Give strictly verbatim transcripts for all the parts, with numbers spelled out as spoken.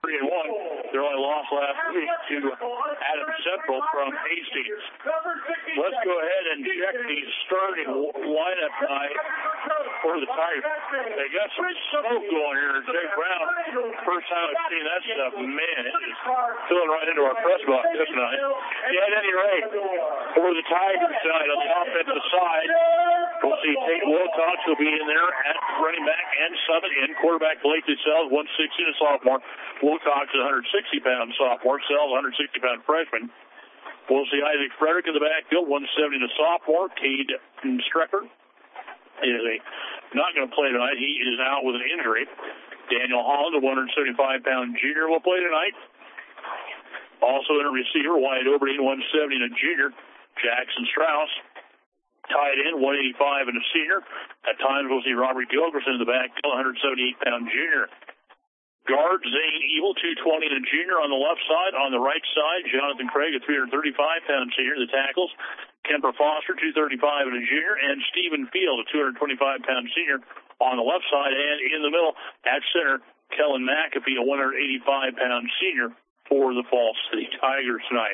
three and one. Their only loss last week to Adams Central from Hastings. Let's go ahead and check the starting lineup tonight for the Tigers. They got some smoke going here. Jake Brown, first time I've seen that stuff. Man, it's filling right into our press box tonight. Yeah, at any rate, for the Tigers tonight on the offensive side, we'll see Tate Wilcox will be in there at running back and subbing in. Quarterback Blake Sells, one sixty, a sophomore. Wilcox is one sixty pound sophomore. Sells, one sixty pound freshman. We'll see Isaac Frederick in the backfield, one seventy, a sophomore. Cade Strecker is a, not going to play tonight. He is out with an injury. Daniel Holland, a one seventy-five pound junior, will play tonight. Also in a receiver, Wyatt Oberdeen, one seventy, and a junior. Jackson Strauss, tied in, one eighty-five, and a senior. At times, we'll see Robert Gilgerson in the backfield, one seventy-eight pound junior. Guard, Zane Evil, two twenty, and a junior on the left side. On the right side, Jonathan Craig, a three thirty-five pound senior. The tackles, Kemper Foster, two thirty-five, and a junior. And Stephen Field, a two twenty-five pound senior on the left side. And in the middle, at center, Kellen McAfee, a one eighty-five pound senior for the Falls City Tigers tonight.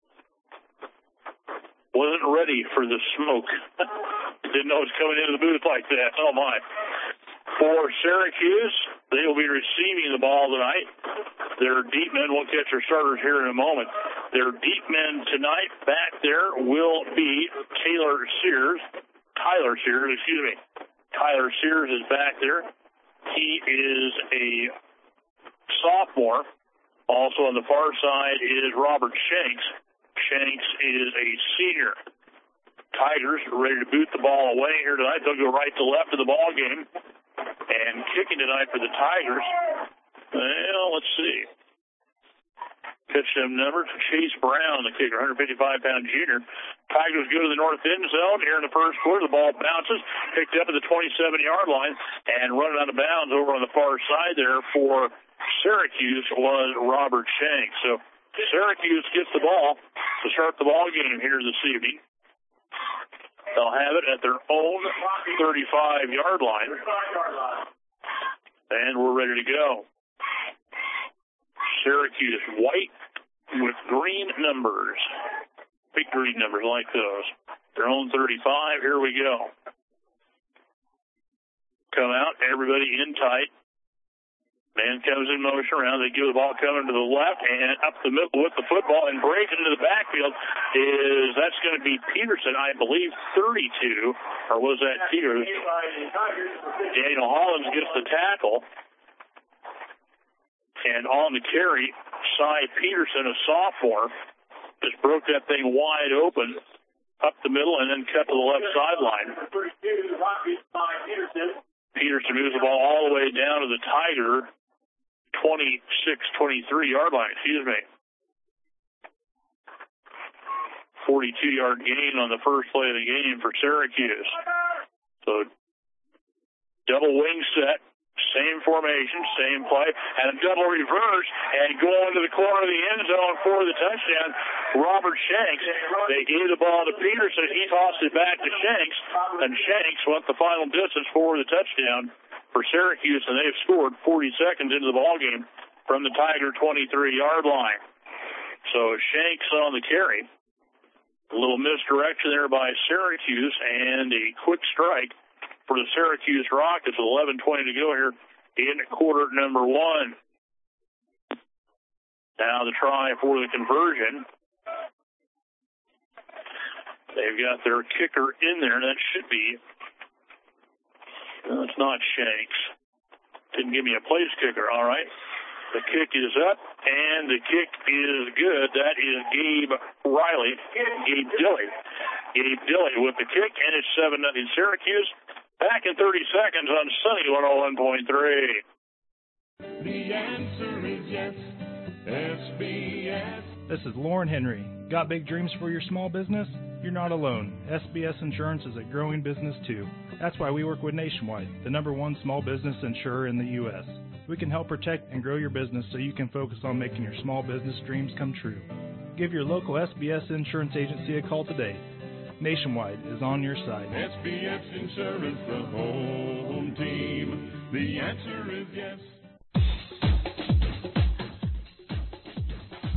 Wasn't ready for the smoke. Didn't know it was coming into the booth like that. Oh, my. For Syracuse, they will be receiving the ball tonight. Their deep men will catch their starters here in a moment. Their deep men tonight back there will be Taylor Sears. Tyler Sears, excuse me. Tyler Sears is back there. He is a sophomore. Also on the far side is Robert Shanks. Shanks is a senior. Tigers ready to boot the ball away here tonight. They'll go right to left of the ball game. And kicking tonight for the Tigers, well, let's see. Pitch them numbers. Chase Brown, the kicker, one fifty-five pound junior. Tigers go to the north end zone here in the first quarter. The ball bounces, picked up at the twenty-seven yard line, and running out of bounds over on the far side there for Syracuse was Robert Shanks. So Syracuse gets the ball to start the ball game here this evening. They'll have it at their own thirty-five yard line. And we're ready to go. Syracuse white with green numbers. Big green numbers like those. Their own thirty-five. Here we go. Come out. Everybody in tight. Man comes in motion around. They give the ball coming to the left and up the middle with the football and breaking into the backfield is, that's going to be Peterson, I believe, thirty-two. Or was that Peters? Daniel Hollins gets the tackle. And on the carry, Cy Peterson, a sophomore, just broke that thing wide open up the middle and then cut to the left sideline. Peterson moves the ball all the way down to the Tiger twenty-six twenty-three yard line, excuse me. forty-two yard gain on the first play of the game for Syracuse. So double wing set, same formation, same play, and a double reverse, and going to the corner of the end zone for the touchdown, Robert Shanks. They gave the ball to Peterson. He tossed it back to Shanks, and Shanks went the final distance for the touchdown for Syracuse, and they've scored forty seconds into the ballgame from the Tiger twenty-three yard line. So Shanks on the carry. A little misdirection there by Syracuse, and a quick strike for the Syracuse Rockets with eleven twenty to go here in quarter number one. Now the try for the conversion. They've got their kicker in there. That should be, no, it's not Shanks. Didn't give me a place kicker. All right. The kick is up, and the kick is good. That is Gabe Riley, Gabe Dilley. Gabe Dilley with the kick, and it's seven nothing Syracuse. Back in thirty seconds on Sunny one oh one point three. The answer is yes, S B S. This is Lauren Henry. Got big dreams for your small business? You're not alone. S B S Insurance is a growing business too. That's why we work with Nationwide, the number one small business insurer in the U S We can help protect and grow your business so you can focus on making your small business dreams come true. Give your local S B S Insurance agency a call today. Nationwide is on your side. S B S Insurance, the home team. The answer is yes.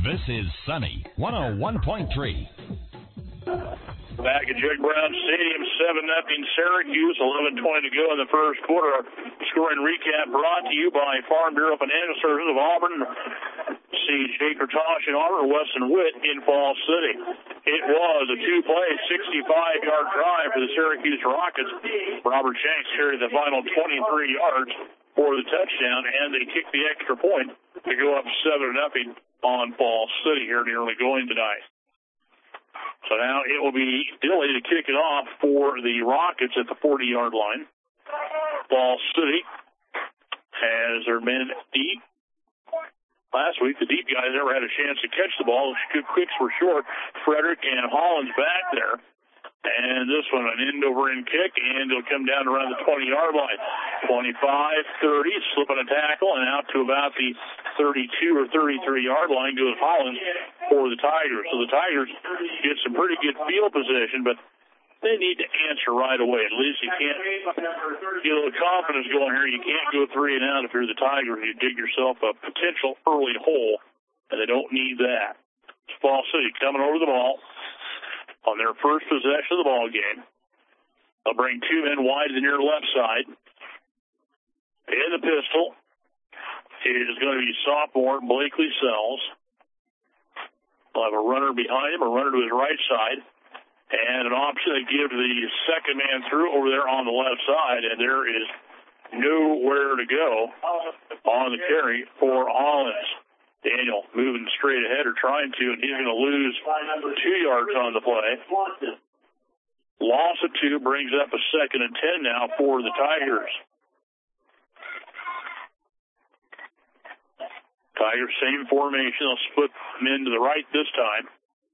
This is Sunny one oh one point three. Back at Jake Brown Stadium, seven nothing Syracuse, eleven twenty to go in the first quarter. Scoring recap brought to you by Farm Bureau Financial Services of Auburn. See Jake Ratosh in Auburn, Weston Witt in Falls City. It was a two-play, sixty-five-yard drive for the Syracuse Rockets. Robert Shanks carried the final twenty-three yards for the touchdown, and they kicked the extra point to go up seven nothing on Falls City here in the early going tonight. So now it will be Dilly to kick it off for the Rockets at the forty-yard line. Falls City has their men deep. Last week, the deep guys never had a chance to catch the ball. The quicks were short. Frederick and Hollins back there. And this one, an end-over-end kick, and it'll come down around the twenty-yard line. twenty-five, thirty, slipping a tackle, and out to about the thirty-two or thirty-three-yard line goes Hollins for the Tigers. So the Tigers get some pretty good field position, but they need to answer right away. At least you can't get a little confidence going here. You can't go three and out if you're the Tigers. You dig yourself a potential early hole, and they don't need that. Falls City coming over the ball on their first possession of the ball game. They'll bring two men wide to the near left side. In the pistol is going to be sophomore Blakely Sells. They'll have a runner behind him, a runner to his right side, and an option to give the second man through over there on the left side, and there is nowhere to go on the carry for Hollins. Daniel moving straight ahead or trying to, and he's going to lose two yards on the play. Loss of two brings up a second and ten now for the Tigers. Tigers, same formation. They'll split men to the right this time.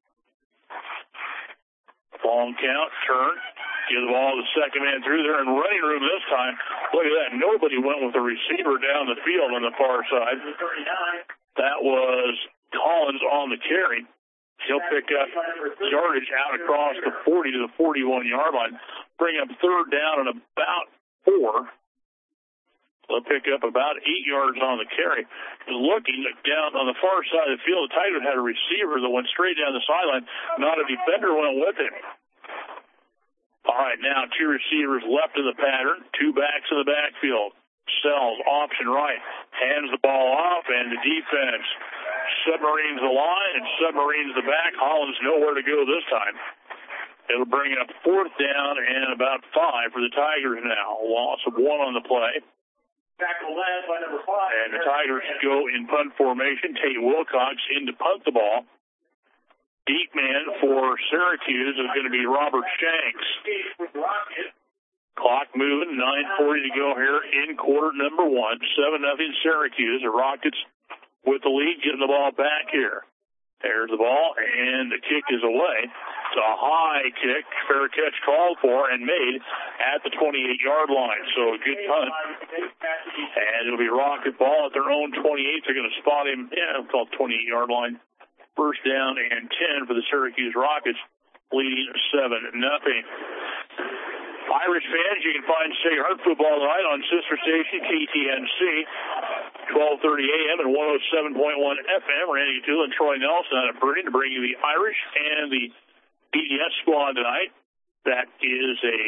Long count, turn, give the ball to the second man through there in running room this time. Look at that. Nobody went with the receiver down the field on the far side. That was Collins on the carry. He'll pick up yardage out across the forty to the forty-one-yard line. Bring up third down and about four. They'll pick up about eight yards on the carry. Looking down on the far side of the field, the Tigers had a receiver that went straight down the sideline. Not a defender went with him. All right, now two receivers left in the pattern, two backs in the backfield. Sells, option right, hands the ball off, and the defense submarines the line and submarines the back. Hollins nowhere to go this time. It'll bring up fourth down and about five for the Tigers now. Loss of one on the play. And the Tigers go in punt formation. Tate Wilcox in to punt the ball. Deep man for Syracuse is going to be Robert Shanks. Clock moving, nine forty to go here in quarter number one. seven nothing Syracuse. The Rockets with the lead, getting the ball back here. There's the ball, and the kick is away. It's a high kick, fair catch called for and made at the twenty-eight-yard line. So a good punt. And it'll be Rocket ball at their own twenty-eight. They're going to spot him, yeah, it's called twenty-eight-yard line. First down and ten for the Syracuse Rockets, leading seven nothing. Irish fans, you can find State Heart football tonight on sister station K T N C, twelve thirty a m and one oh seven point one F M. Randy Toole and Troy Nelson out of Vernon to bring you the Irish and the B D S squad tonight. That is a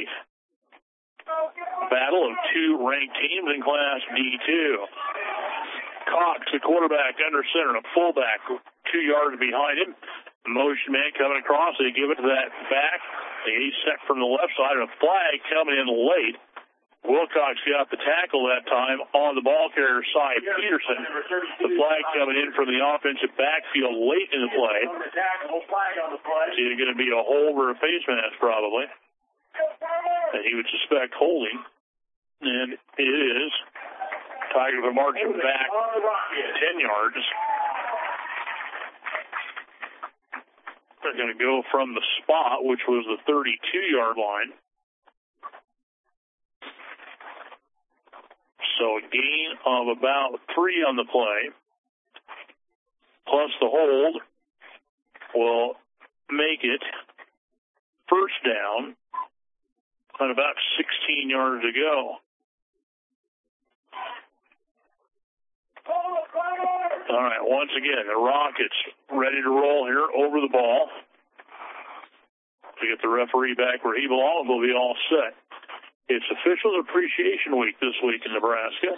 battle of two ranked teams in Class D two. Cox, the quarterback, under center, a fullback, two yards behind him. Motion man coming across. They give it to that back. The A-set from the left side, and a flag coming in late. Wilcox got the tackle that time on the ball carrier side, Peterson. The flag coming in from the offensive backfield late in the play. It's either going to be a hold or a face mask, probably. And he would suspect holding. And it is. Tigers are marching back ten yards. They're going to go from the spot, which was the thirty-two-yard line. So a gain of about three on the play, plus the hold, will make it first down and about sixteen yards to go. All right, once again, the Rockets ready to roll here over the ball. To get the referee back where he belongs, we'll be all set. It's Officials Appreciation Week this week in Nebraska.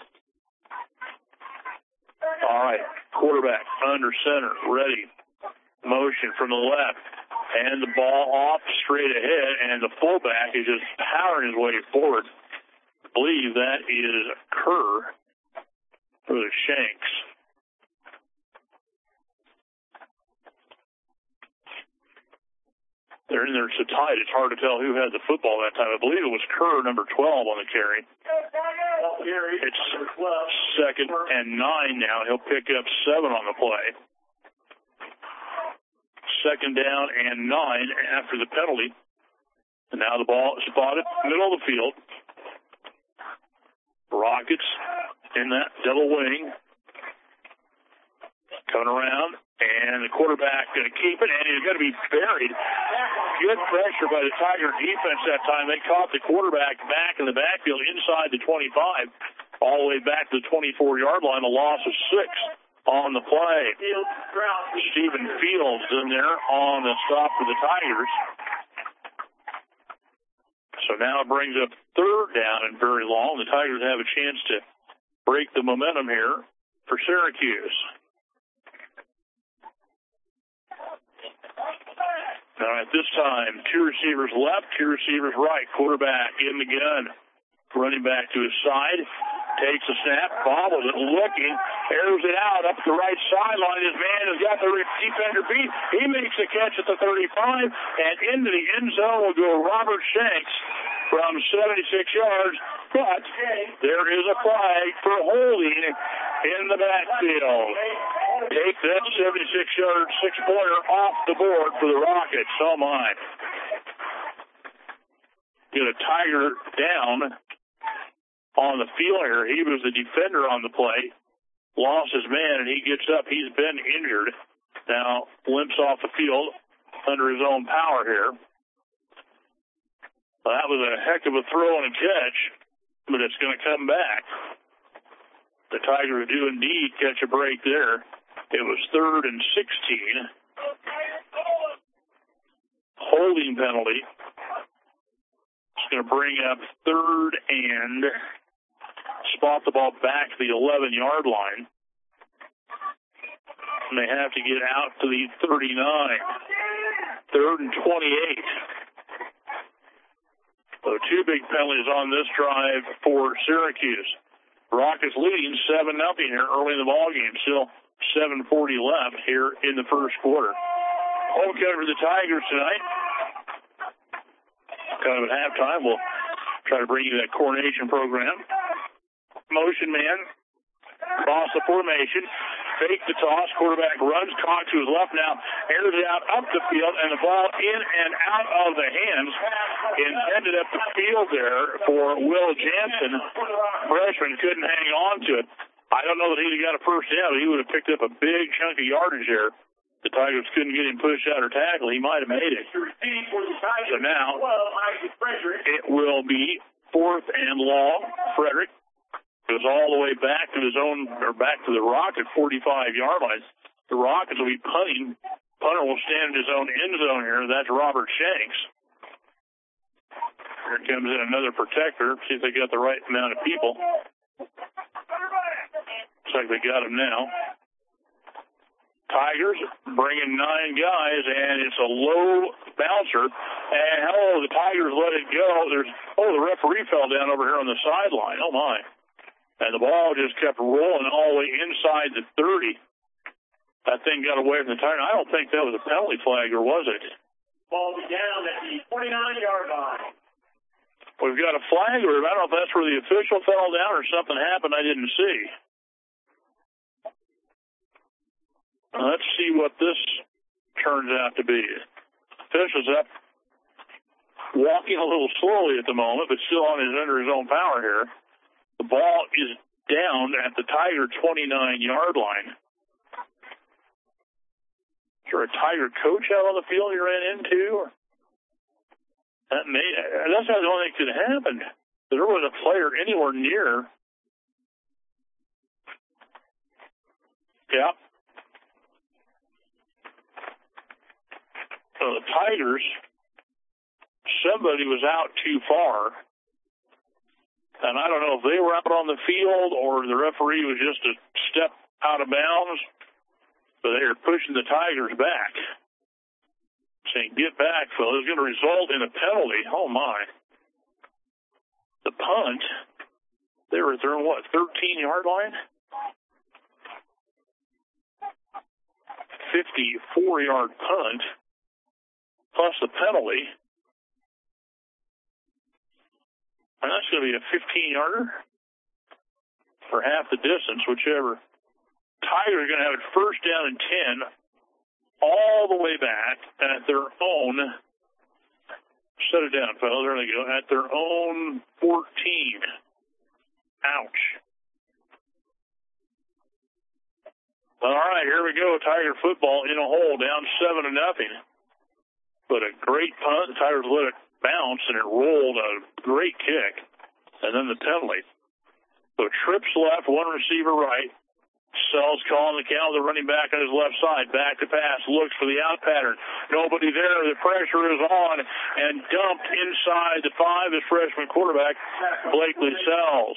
All right, quarterback under center, ready. Motion from the left. And the ball off straight ahead, and the fullback is just powering his way forward. I believe that is Kerr for the Shanks. They're in there so tight, it's hard to tell who had the football that time. I believe it was Kerr, number twelve, on the carry. It's second and nine now. He'll pick up seven on the play. Second down and nine after the penalty. And now the ball is spotted middle of the field. Rockets in that double wing. Coming around, and the quarterback going to keep it, and he's going to be buried. Good pressure by the Tiger defense that time. They caught the quarterback back in the backfield inside the twenty-five, all the way back to the twenty-four-yard line, a loss of six on the play. Stephen Fields in there on the stop for the Tigers. So now it brings up third down and very long. The Tigers have a chance to break the momentum here for Syracuse. All right, this time, two receivers left, two receivers right. Quarterback in the gun. Running back to his side. Takes a snap, bobbles it, looking, airs it out up the right sideline. His man has got the defender beat. He makes the catch at the thirty-five, and into the end zone will go Robert Shanks from seventy-six yards. But there is a flag for holding in the backfield. Take that seventy-six-yard six-pointer off the board for the Rockets. Oh, my. Get a Tiger down on the field here. He was the defender on the play. Lost his man, and he gets up. He's been injured. Now limps off the field under his own power here. Well, that was a heck of a throw and a catch, but it's going to come back. The Tigers do indeed catch a break there. It was third and sixteen. Holding penalty. It's going to bring up third and spot the ball back to the eleven-yard line. And they have to get out to the thirty-nine. Third and twenty-eight. So two big penalties on this drive for Syracuse. Rockets leading seven nothing here early in the ballgame. Still seven forty left here in the first quarter. Home cover for the Tigers tonight. Kind of at halftime. We'll try to bring you that coronation program. Motion man. Cross the formation. Fake the toss. Quarterback runs. Caught to his left now. Airs it out up the field. And the ball in and out of the hands. Intended up the field there for Will Jansen. Freshman couldn't hang on to it. I don't know that he'd have got a first down, but he would have picked up a big chunk of yardage there. The Tigers couldn't get him pushed out or tackle. He might have made it. So now it will be fourth and long. Frederick goes all the way back to his own, or back to the Rocket forty-five-yard line. The Rockets will be punting. Punter will stand in his own end zone here. That's Robert Shanks. Here comes in another protector. See if they got the right amount of people. Looks like they got him now. Tigers bringing nine guys, and it's a low bouncer. And hello, the Tigers let it go. There's oh, the referee fell down over here on the sideline. Oh my! And the ball just kept rolling all the way inside the thirty. That thing got away from the Tigers. I don't think that was a penalty flag, or was it? Ball down at the twenty-nine-yard line. We've got a flag, or I don't know if that's where the official fell down or something happened I didn't see. Let's see what this turns out to be. Official's up, walking a little slowly at the moment, but still on his under his own power here. The ball is down at the Tiger twenty-nine-yard line. Is there a Tiger coach out on the field you ran into? That may, that's how the only thing could happen. There was a player anywhere near. Yeah, Tigers, somebody was out too far. And I don't know if they were out on the field or the referee was just a step out of bounds, but they were pushing the Tigers back, saying, get back, fellas. It's going to result in a penalty. Oh, my. The punt, they were throwing, what, thirteen-yard line? fifty-four-yard punt, plus the penalty. And that's going to be a fifteen-yarder for half the distance, whichever. Tigers are going to have it first down and ten, all the way back at their own. Shut it down, fellas. There they go. At their own fourteen. Ouch. All right, here we go. Tiger football in a hole, down seven to nothing. But a great punt. The Tigers let it bounce, and it rolled a great kick. And then the penalty. So trips left, one receiver right. Sells calling the count, the running back on his left side. Back to pass, looks for the out pattern. Nobody there. The pressure is on, and dumped inside the five is freshman quarterback Blakely Sells.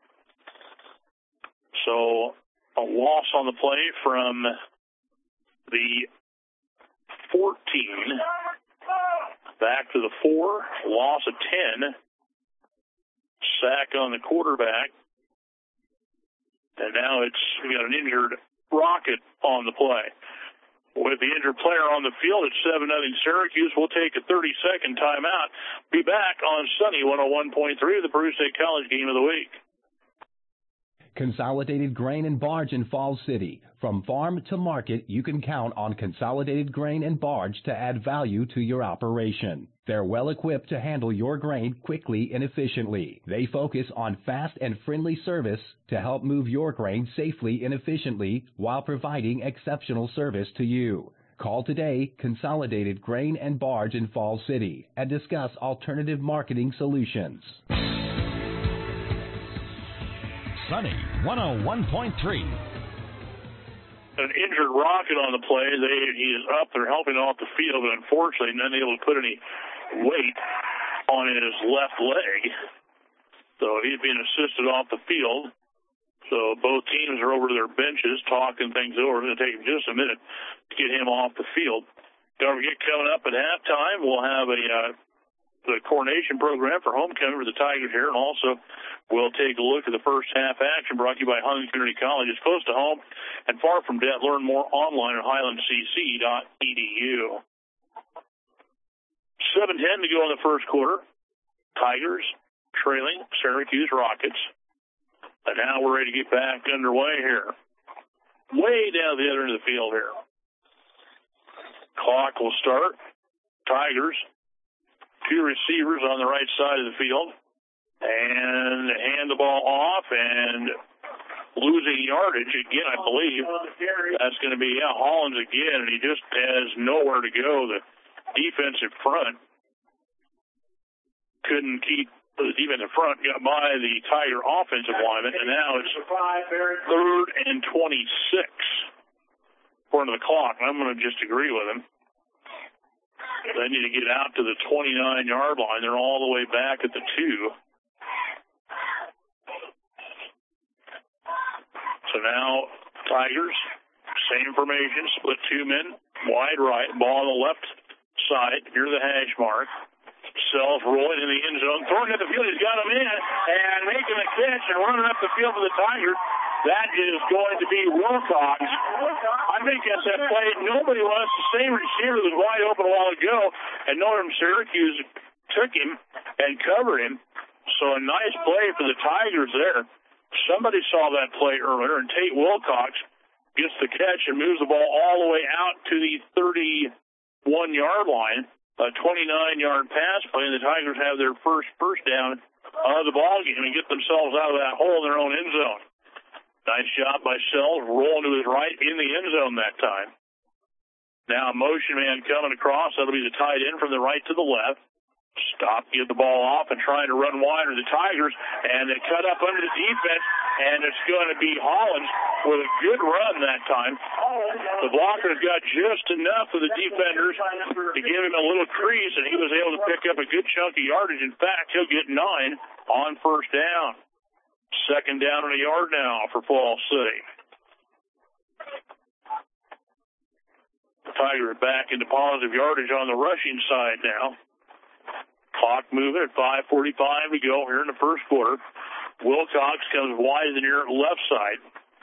So a loss on the play from the fourteen back to the four, loss of ten, sack on the quarterback, and now it's we got an injured Rocket on the play. With the injured player on the field, it's seven nothing Syracuse. We'll take a thirty-second timeout. Be back on Sunny one oh one point three, the Peru State College Game of the Week. Consolidated Grain and Barge in Falls City. From farm to market, you can count on Consolidated Grain and Barge to add value to your operation. They're well equipped to handle your grain quickly and efficiently. They focus on fast and friendly service to help move your grain safely and efficiently while providing exceptional service to you. Call today, Consolidated Grain and Barge in Falls City, and discuss alternative marketing solutions. Sunny one oh one point three. An injured Rocket on the play. They, he is up. They're helping off the field, but unfortunately not able to put any weight on his left leg. So he's being assisted off the field. So both teams are over their benches talking things over. It's going to take just a minute to get him off the field. Don't forget, coming up at halftime, we'll have a uh, the coronation program for homecoming for the Tigers here, and also we'll take a look at the first half action brought to you by Huntington Community College. It's close to home and far from debt. Learn more online at highland c c dot e d u. seven ten to go in the first quarter. Tigers trailing Syracuse Rockets. And now we're ready to get back underway here. Way down the other end of the field here. Clock will start. Tigers, two receivers on the right side of the field. And hand the ball off and losing yardage again, I believe. That's going to be, yeah, Hollins again, and he just has nowhere to go. The defensive front couldn't keep the defensive front, got by the Tiger offensive lineman, and now it's third and twenty-six according to the clock. And I'm going to just agree with him. They need to get out to the twenty-nine-yard line. They're all the way back at the two. So now Tigers, same formation, split two men, wide right, ball on the left side near the hash mark. Sells rolling in the end zone, throwing at the field. He's got him in and making a catch and running up the field for the Tigers. That is going to be Wilcox. I think that's that play. Nobody wants the same receiver that was wide open a while ago, and Northern Syracuse took him and covered him. So a nice play for the Tigers there. Somebody saw that play earlier, and Tate Wilcox gets the catch and moves the ball all the way out to the thirty-one-yard line. A twenty-nine-yard pass play, and the Tigers have their first first down of the ball game and get themselves out of that hole in their own end zone. Nice job by Sells, rolling to his right in the end zone that time. Now a motion man coming across. That'll be the tight end from the right to the left. Stop, get the ball off, and trying to run wide are the Tigers, and they cut up under the defense, and it's going to be Hollins with a good run that time. The blockers got just enough of the defenders to give him a little crease, and he was able to pick up a good chunk of yardage. In fact, he'll get nine on first down. Second down and a yard now for Fall City. The Tigers are back into positive yardage on the rushing side now. Clock moving at five forty-five to go here in the first quarter. Wilcox comes wide to the near left side.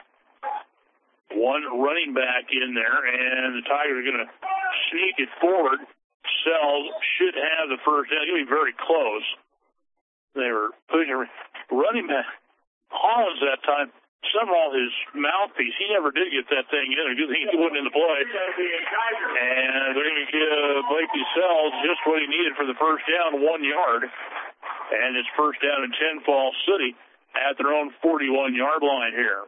One running back in there, and the Tigers are going to sneak it forward. Sells should have the first down. It's going to be very close. They were pushing running back. Hollins that time, somehow his mouthpiece, he never did get that thing in. Good thing he wasn't in the play. And they're going to give Blakey Sells just what he needed for the first down, one yard. And it's first down and ten, Fall City at their own forty-one-yard line here.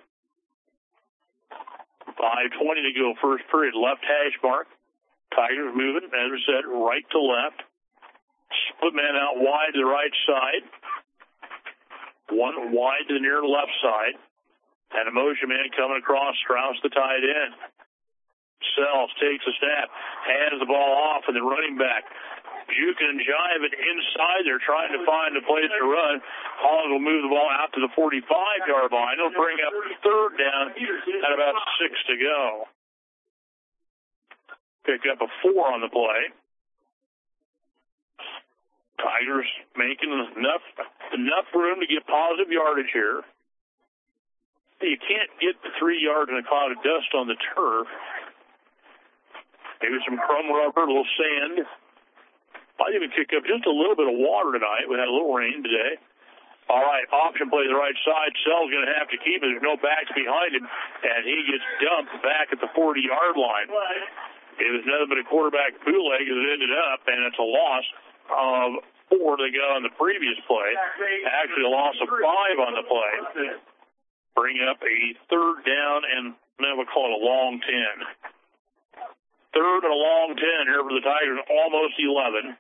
five twenty to go, first period. Left hash mark. Tigers moving, as I said, right to left. Split man out wide to the right side. One wide to the near left side. And a motion man coming across, Strauss the tight end. Sells takes a snap, hands the ball off, and the running back juking and jiving inside. They're trying to find a place to run. Hollins will move the ball out to the forty-five-yard line. It'll bring up third down at about six to go. Pick up a four on the play. Tigers making enough enough room to get positive yardage here. You can't get the three yards in a cloud of dust on the turf. Maybe some crumb rubber, a little sand. Might even kick up just a little bit of water tonight. We had a little rain today. All right, option play to the right side. Sell's going to have to keep it. There's no backs behind him, and he gets dumped back at the forty-yard line. It was nothing but a quarterback bootleg as it ended up, and it's a loss of four they got on the previous play. Actually, a loss of five on the play. Bring up a third down, and then we'll call it a long ten. Third and a long ten here for the Tigers, almost eleven.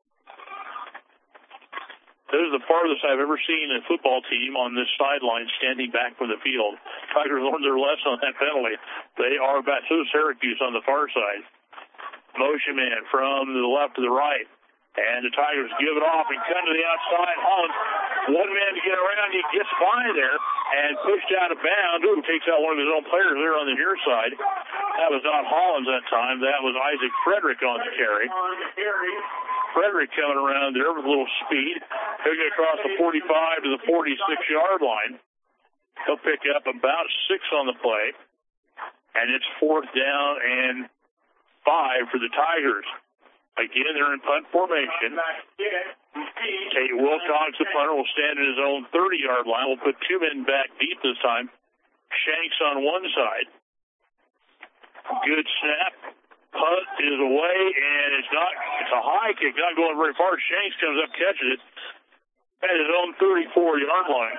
This is the farthest I've ever seen a football team on this sideline standing back from the field. Tigers learned their lesson on that penalty. They are back to Syracuse on the far side. Motion man from the left to the right. And the Tigers give it off and come to the outside. Hollins, one man to get around. He gets by there and pushed out of bounds. Ooh, takes out one of his own players there on the near side. That was not Hollins that time. That was Isaac Frederick on the carry. Frederick coming around there with a little speed. He'll get across the forty-five to the forty-six-yard line. He'll pick up about six on the play. And it's fourth down and five for the Tigers. Again, they're in punt formation. Tate Wilcox, the punter, will stand in his own thirty-yard line. We'll put two men back deep this time. Shanks on one side. Good snap. Punt is away, and it's not. It's a high kick, not going very far. Shanks comes up, catches it at his own thirty-four-yard line.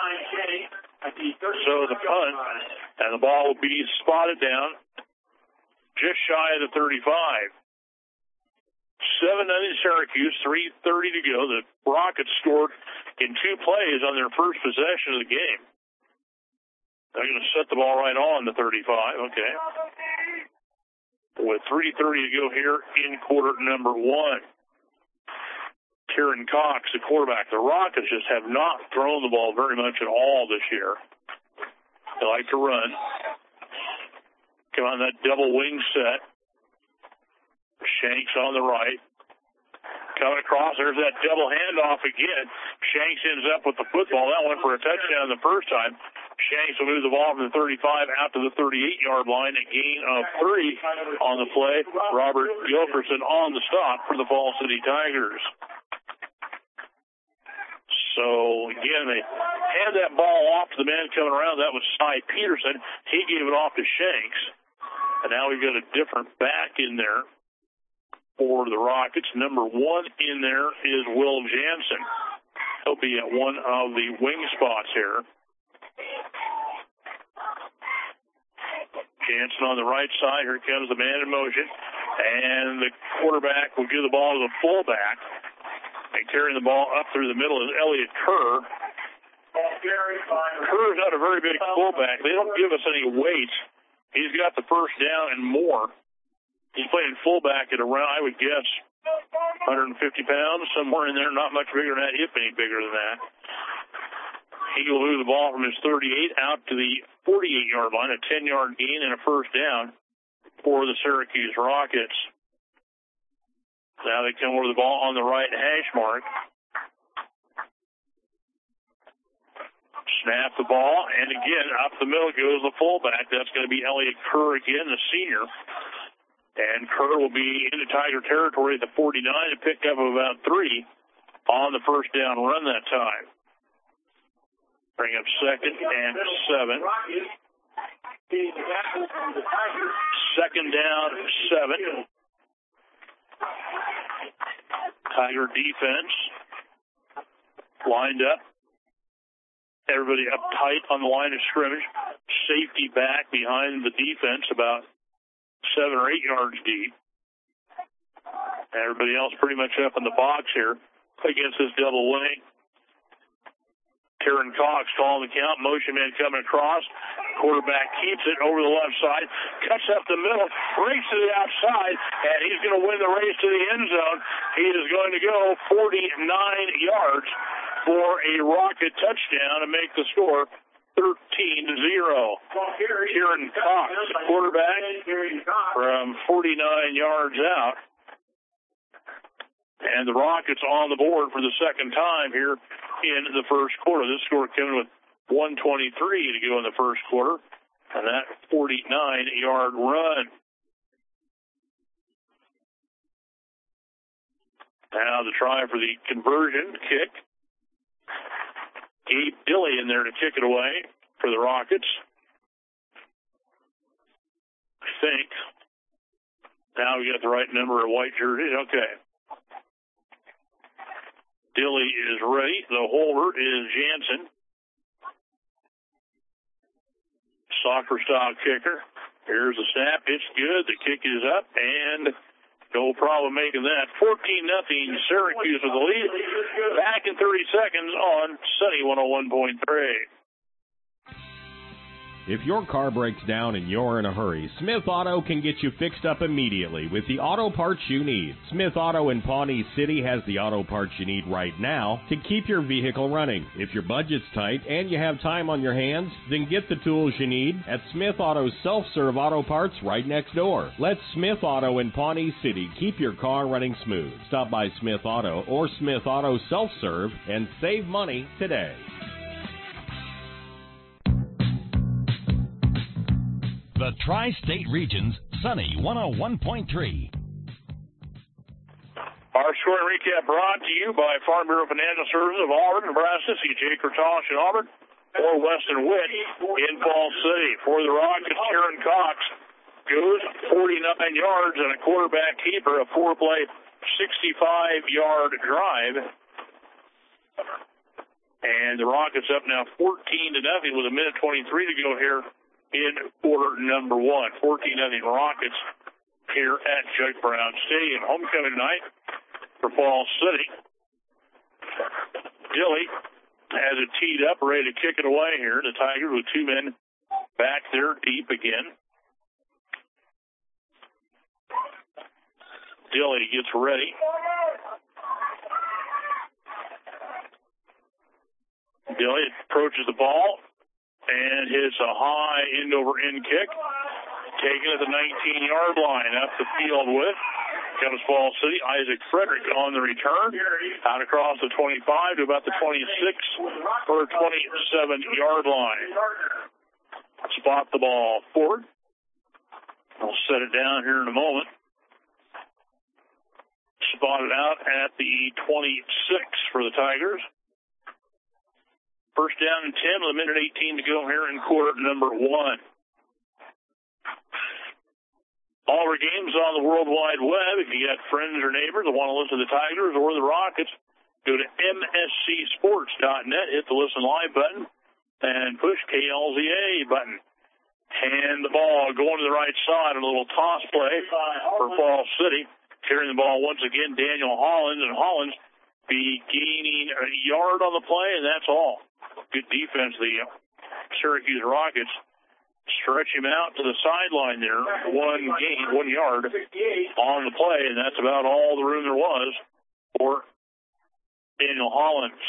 So the punt, and the ball will be spotted down just shy of the thirty-five. seven nothing Syracuse, three thirty to go. The Rockets scored in two plays on their first possession of the game. They're going to set the ball right on the thirty-five. Okay. With three thirty to go here in quarter number one. Kieran Cox, the quarterback. The Rockets just have not thrown the ball very much at all this year. They like to run. Come on, that double wing set. Shanks on the right. Coming across, there's that double handoff again. Shanks ends up with the football. That went for a touchdown the first time. Shanks will move the ball from the thirty-five out to the thirty-eight-yard line. A gain of three on the play. Robert Gilkerson on the stop for the Fall City Tigers. So, again, they hand that ball off to the man coming around. That was Cy Peterson. He gave it off to Shanks. And now we've got a different back in there for the Rockets. Number one in there is Will Jansen. He'll be at one of the wing spots here. Jansen on the right side. Here comes the man in motion. And the quarterback will give the ball to the fullback. And carrying the ball up through the middle is Elliot Kerr. Kerr's not a very big fullback. They don't give us any weight. He's got the first down and more. He's playing fullback at around, I would guess, one hundred fifty pounds, somewhere in there, not much bigger than that, if any bigger than that. He will move the ball from his thirty-eight out to the forty-eight-yard line, a ten-yard gain and a first down for the Syracuse Rockets. Now they come over the ball on the right hash mark. Snap the ball, and again, up the middle goes the fullback. That's going to be Elliot Kerr again, the senior. And Kerr will be into Tiger territory at the forty-nine to pick up about three on the first down run that time. Bring up second and seven. Second down, seven. Tiger defense lined up. Everybody up tight on the line of scrimmage. Safety back behind the defense about seven or eight yards deep. Everybody else pretty much up in the box here against this double wing. Karen Cox calling the count. Motion man coming across. Quarterback keeps it over the left side. Cuts up the middle. Race to the outside. And he's going to win the race to the end zone. He is going to go forty-nine yards for a Rocket touchdown and make the score thirteen to zero. Kieran Cox, quarterback, from forty-nine yards out. And the Rockets on the board for the second time here in the first quarter. This score coming with one twenty-three to go in the first quarter. And that forty-nine-yard run. Now the try for the conversion kick. Gabe Dilley in there to kick it away for the Rockets. I think. Now we got the right number of white jerseys. Okay. Dilley is ready. The holder is Jansen. Soccer-style kicker. Here's the snap. It's good. The kick is up, and no problem making that. fourteen nothing Syracuse with the lead. Back in thirty seconds on Sunny one oh one point three. If your car breaks down and you're in a hurry, Smith Auto can get you fixed up immediately with the auto parts you need. Smith Auto in Pawnee City has the auto parts you need right now to keep your vehicle running. If your budget's tight and you have time on your hands, then get the tools you need at Smith Auto's self-serve auto parts right next door. Let Smith Auto in Pawnee City keep your car running smooth. Stop by Smith Auto or Smith Auto Self-Serve and save money today. The Tri-State Region's Sunny one oh one point three. Our scoring recap brought to you by Farm Bureau Financial Services of Auburn, Nebraska. See Jake Kurtosh in Auburn or Weston Witt in Falls City. For the Rockets, Karen Cox goes forty-nine yards and a quarterback keeper, a four-play, sixty-five-yard drive. And the Rockets up now fourteen to nothing with a minute twenty-three to go here in quarter number one. fourteen nothing Rockets here at Judge Brown Stadium. Homecoming tonight for Falls City. Dilley has it teed up, ready to kick it away here. The Tigers with two men back there deep again. Dilley gets ready. Dilley approaches the ball and hits a high end-over-end kick. Taken at the nineteen-yard line. Up the field with comes Falls City. Isaac Frederick on the return. Out across the twenty-five to about the twenty-six or twenty-seven-yard line. Spot the ball forward. I'll set it down here in a moment. Spotted out at the twenty-six for the Tigers. First down and ten with a minute eighteen to go here in quarter number one. All our games on the World Wide Web. If you got friends or neighbors that want to listen to the Tigers or the Rockets, go to M S C sports dot net, hit the listen live button, and push K L Z A button. Hand the ball going to the right side, a little toss play for Falls City. Carrying the ball once again, Daniel Hollins, and Hollins be gaining a yard on the play, and that's all. Good defense, the Syracuse Rockets. Stretch him out to the sideline there. One gain, one yard on the play, and that's about all the room there was for Daniel Hollins.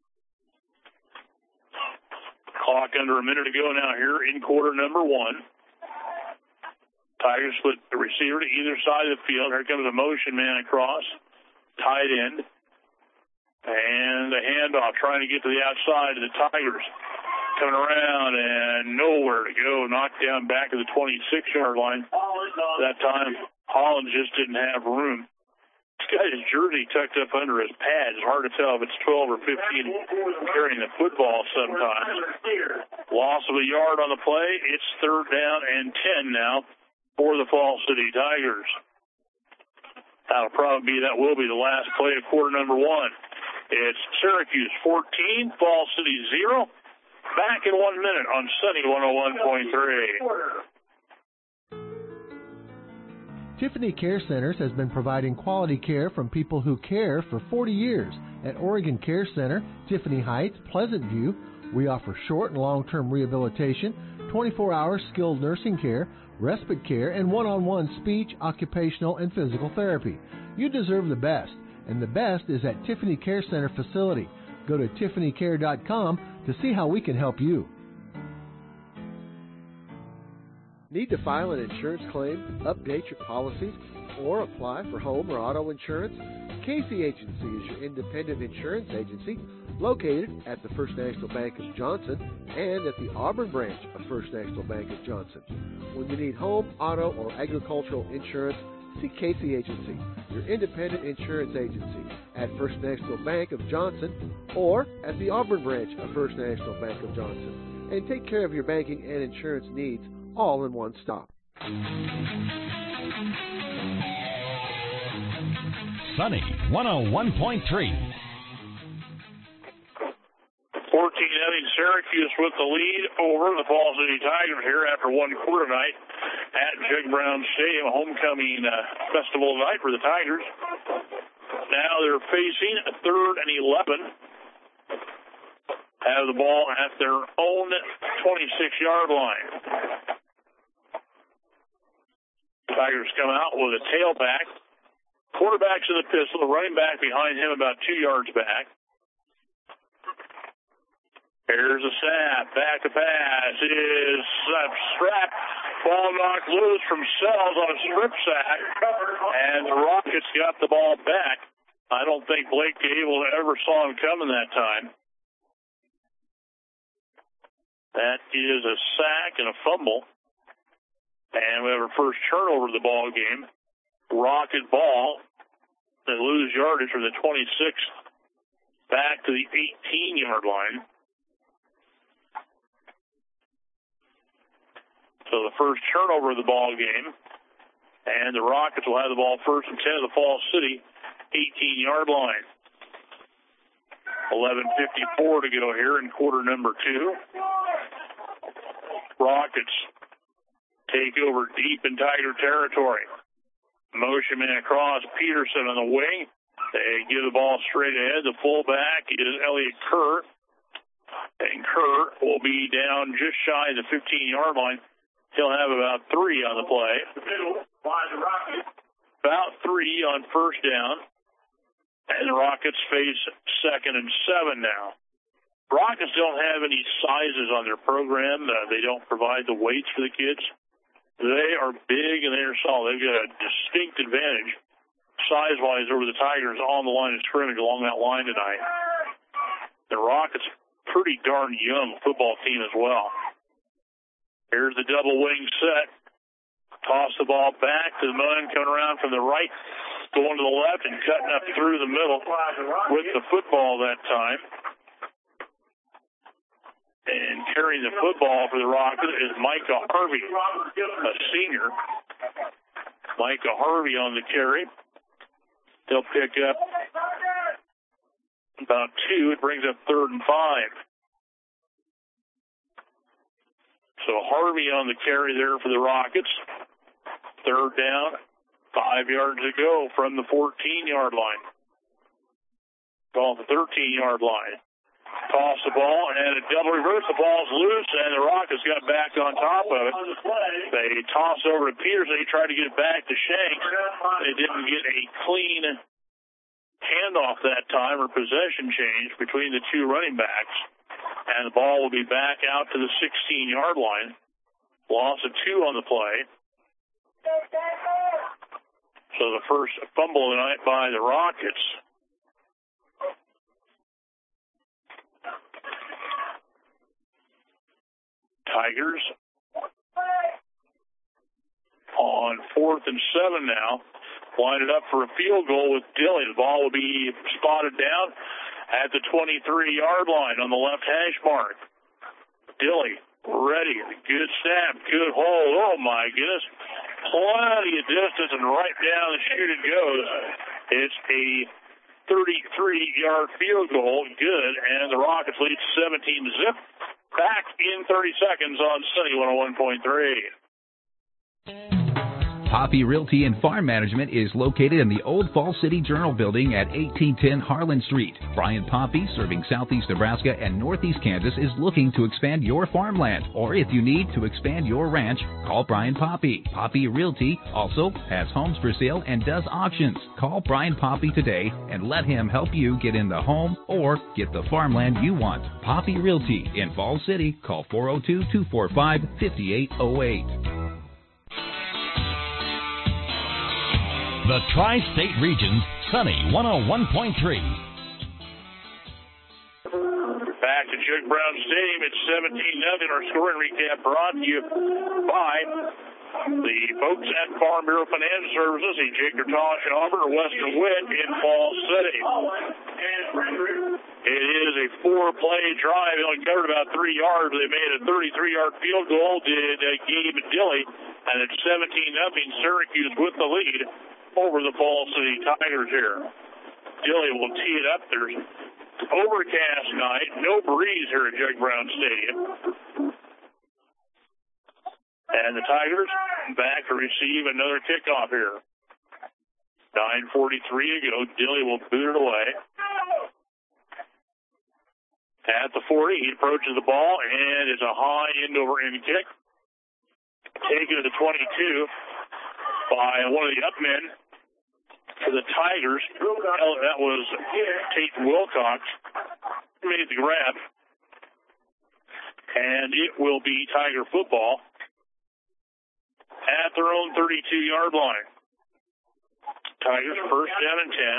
Clock under a minute to go now here in quarter number one. Tigers split the receiver to either side of the field. Here comes a motion man across. Tight end. And the handoff trying to get to the outside of the Tigers. Coming around and nowhere to go. Knocked down back to the twenty-six-yard line. That time, Hollins just didn't have room. This got his jersey tucked up under his pads. It's hard to tell if it's twelve or fifteen carrying the football sometimes. Loss of a yard on the play. It's third down and ten now for the Falls City Tigers. That'll probably be, that will be the last play of quarter number one. It's Syracuse fourteen, Falls City zero. Back in one minute on Sunny one oh one point three. Tiffany Care Centers has been providing quality care from people who care for forty years. At Oregon Care Center, Tiffany Heights, Pleasant View, we offer short and long-term rehabilitation, twenty-four hour skilled nursing care, respite care, and one-on-one speech, occupational, and physical therapy. You deserve the best, and the best is at Tiffany Care Center facility. Go to tiffany care dot com to see how we can help you. Need to file an insurance claim, update your policies, or apply for home or auto insurance? Casey Agency is your independent insurance agency located at the First National Bank of Johnson and at the Auburn branch of First National Bank of Johnson. When you need home, auto, or agricultural insurance, see Casey Agency, your independent insurance agency at First National Bank of Johnson or at the Auburn branch of First National Bank of Johnson. And take care of your banking and insurance needs all in one stop. Sunny one oh one point three. fourteen nothing Syracuse with the lead over the Falls City Tigers here after one quarter night at Jug Brown Stadium, homecoming uh, festival night for the Tigers. Now they're facing a third and eleven. Have the ball at their own twenty-six-yard line. Tigers come out with a tailback. Quarterback's in the pistol, running back behind him about two yards back. Here's a snap, back to pass. It is uh, strapped. Ball knocked loose from Sells on a strip sack, and the Rockets got the ball back. I don't think Blake Gable ever saw him coming that time. That is a sack and a fumble. And we have our first turnover of the ball game. Rocket ball. They lose yardage from the twenty-six back to the eighteen-yard line. So the first turnover of the ball game. And the Rockets will have the ball first and ten of the Falls City eighteen-yard line. eleven fifty-four to go here in quarter number two. Rockets take over deep in Tiger territory. Motion man across, Peterson on the wing. They give the ball straight ahead. The fullback is Elliott Kerr. And Kerr will be down just shy of the fifteen-yard line. He'll have about three on the play. About three on first down. And the Rockets face second and seven now. Rockets don't have any sizes on their program. Uh, they don't provide the weights for the kids. They are big and they are solid. They've got a distinct advantage size-wise over the Tigers on the line of scrimmage along that line tonight. The Rockets, pretty darn young football team as well. Here's the double wing set. Toss the ball back to the Munn, coming around from the right, going to the left and cutting up through the middle with the football that time. And carrying the football for the Rockets is Micah Harvey, a senior. Micah Harvey on the carry. They'll pick up about two. It brings up third and five. So Harvey on the carry there for the Rockets. Third down, five yards to go from the fourteen-yard line. Off the thirteen-yard line. Toss the ball, and a double reverse. The ball's loose, and the Rockets got back on top of it. They toss over to Peterson. He tried to get it back to Shanks. They didn't get a clean handoff that time or possession change between the two running backs. And the ball will be back out to the sixteen-yard line. Loss of two on the play. So the first fumble of the night by the Rockets. Tigers on fourth and seven now. Line it up for a field goal with Dilly. The ball will be spotted down at the twenty-three-yard line on the left hash mark. Dilly ready. Good snap. Good hold. Oh, my goodness. Plenty of distance, and right down the chute it goes. It's a thirty-three-yard field goal. Good, and the Rockets lead seventeen zip. Back in thirty seconds on Sunny one oh one point three. Poppy Realty and Farm Management is located in the Old Falls City Journal Building at eighteen ten Harlan Street. Brian Poppy, serving southeast Nebraska and northeast Kansas, is looking to expand your farmland. Or if you need to expand your ranch, call Brian Poppy. Poppy Realty also has homes for sale and does auctions. Call Brian Poppy today and let him help you get in the home or get the farmland you want. Poppy Realty in Falls City. Call four oh two, two four five, five eight oh eight. The Tri-State Region's Sunny one oh one point three. Back to Jug Brown Stadium. It's seventeen nothing. Our scoring recap brought to you by the folks at Farm Bureau Financial Services, the Jacob Tosh and Auburn, Western Witt in Falls City. It is a four-play drive. They only covered about three yards. They made a thirty-three-yard field goal. Did uh, Gabe Dilly, and it's seventeen nothing. Syracuse with the lead over the Falls City Tigers here. Dilly will tee it up. There's overcast night, no breeze here at Jug Brown Stadium. And the Tigers back to receive another kickoff here. nine forty-three to go. Dilly will boot it away. At the forty, he approaches the ball, and it's a high end-over-end kick. Taken to the twenty-two by one of the up men for the Tigers. That was Tate Wilcox. Made the grab. And it will be Tiger football at their own thirty-two-yard line. Tigers first down and ten.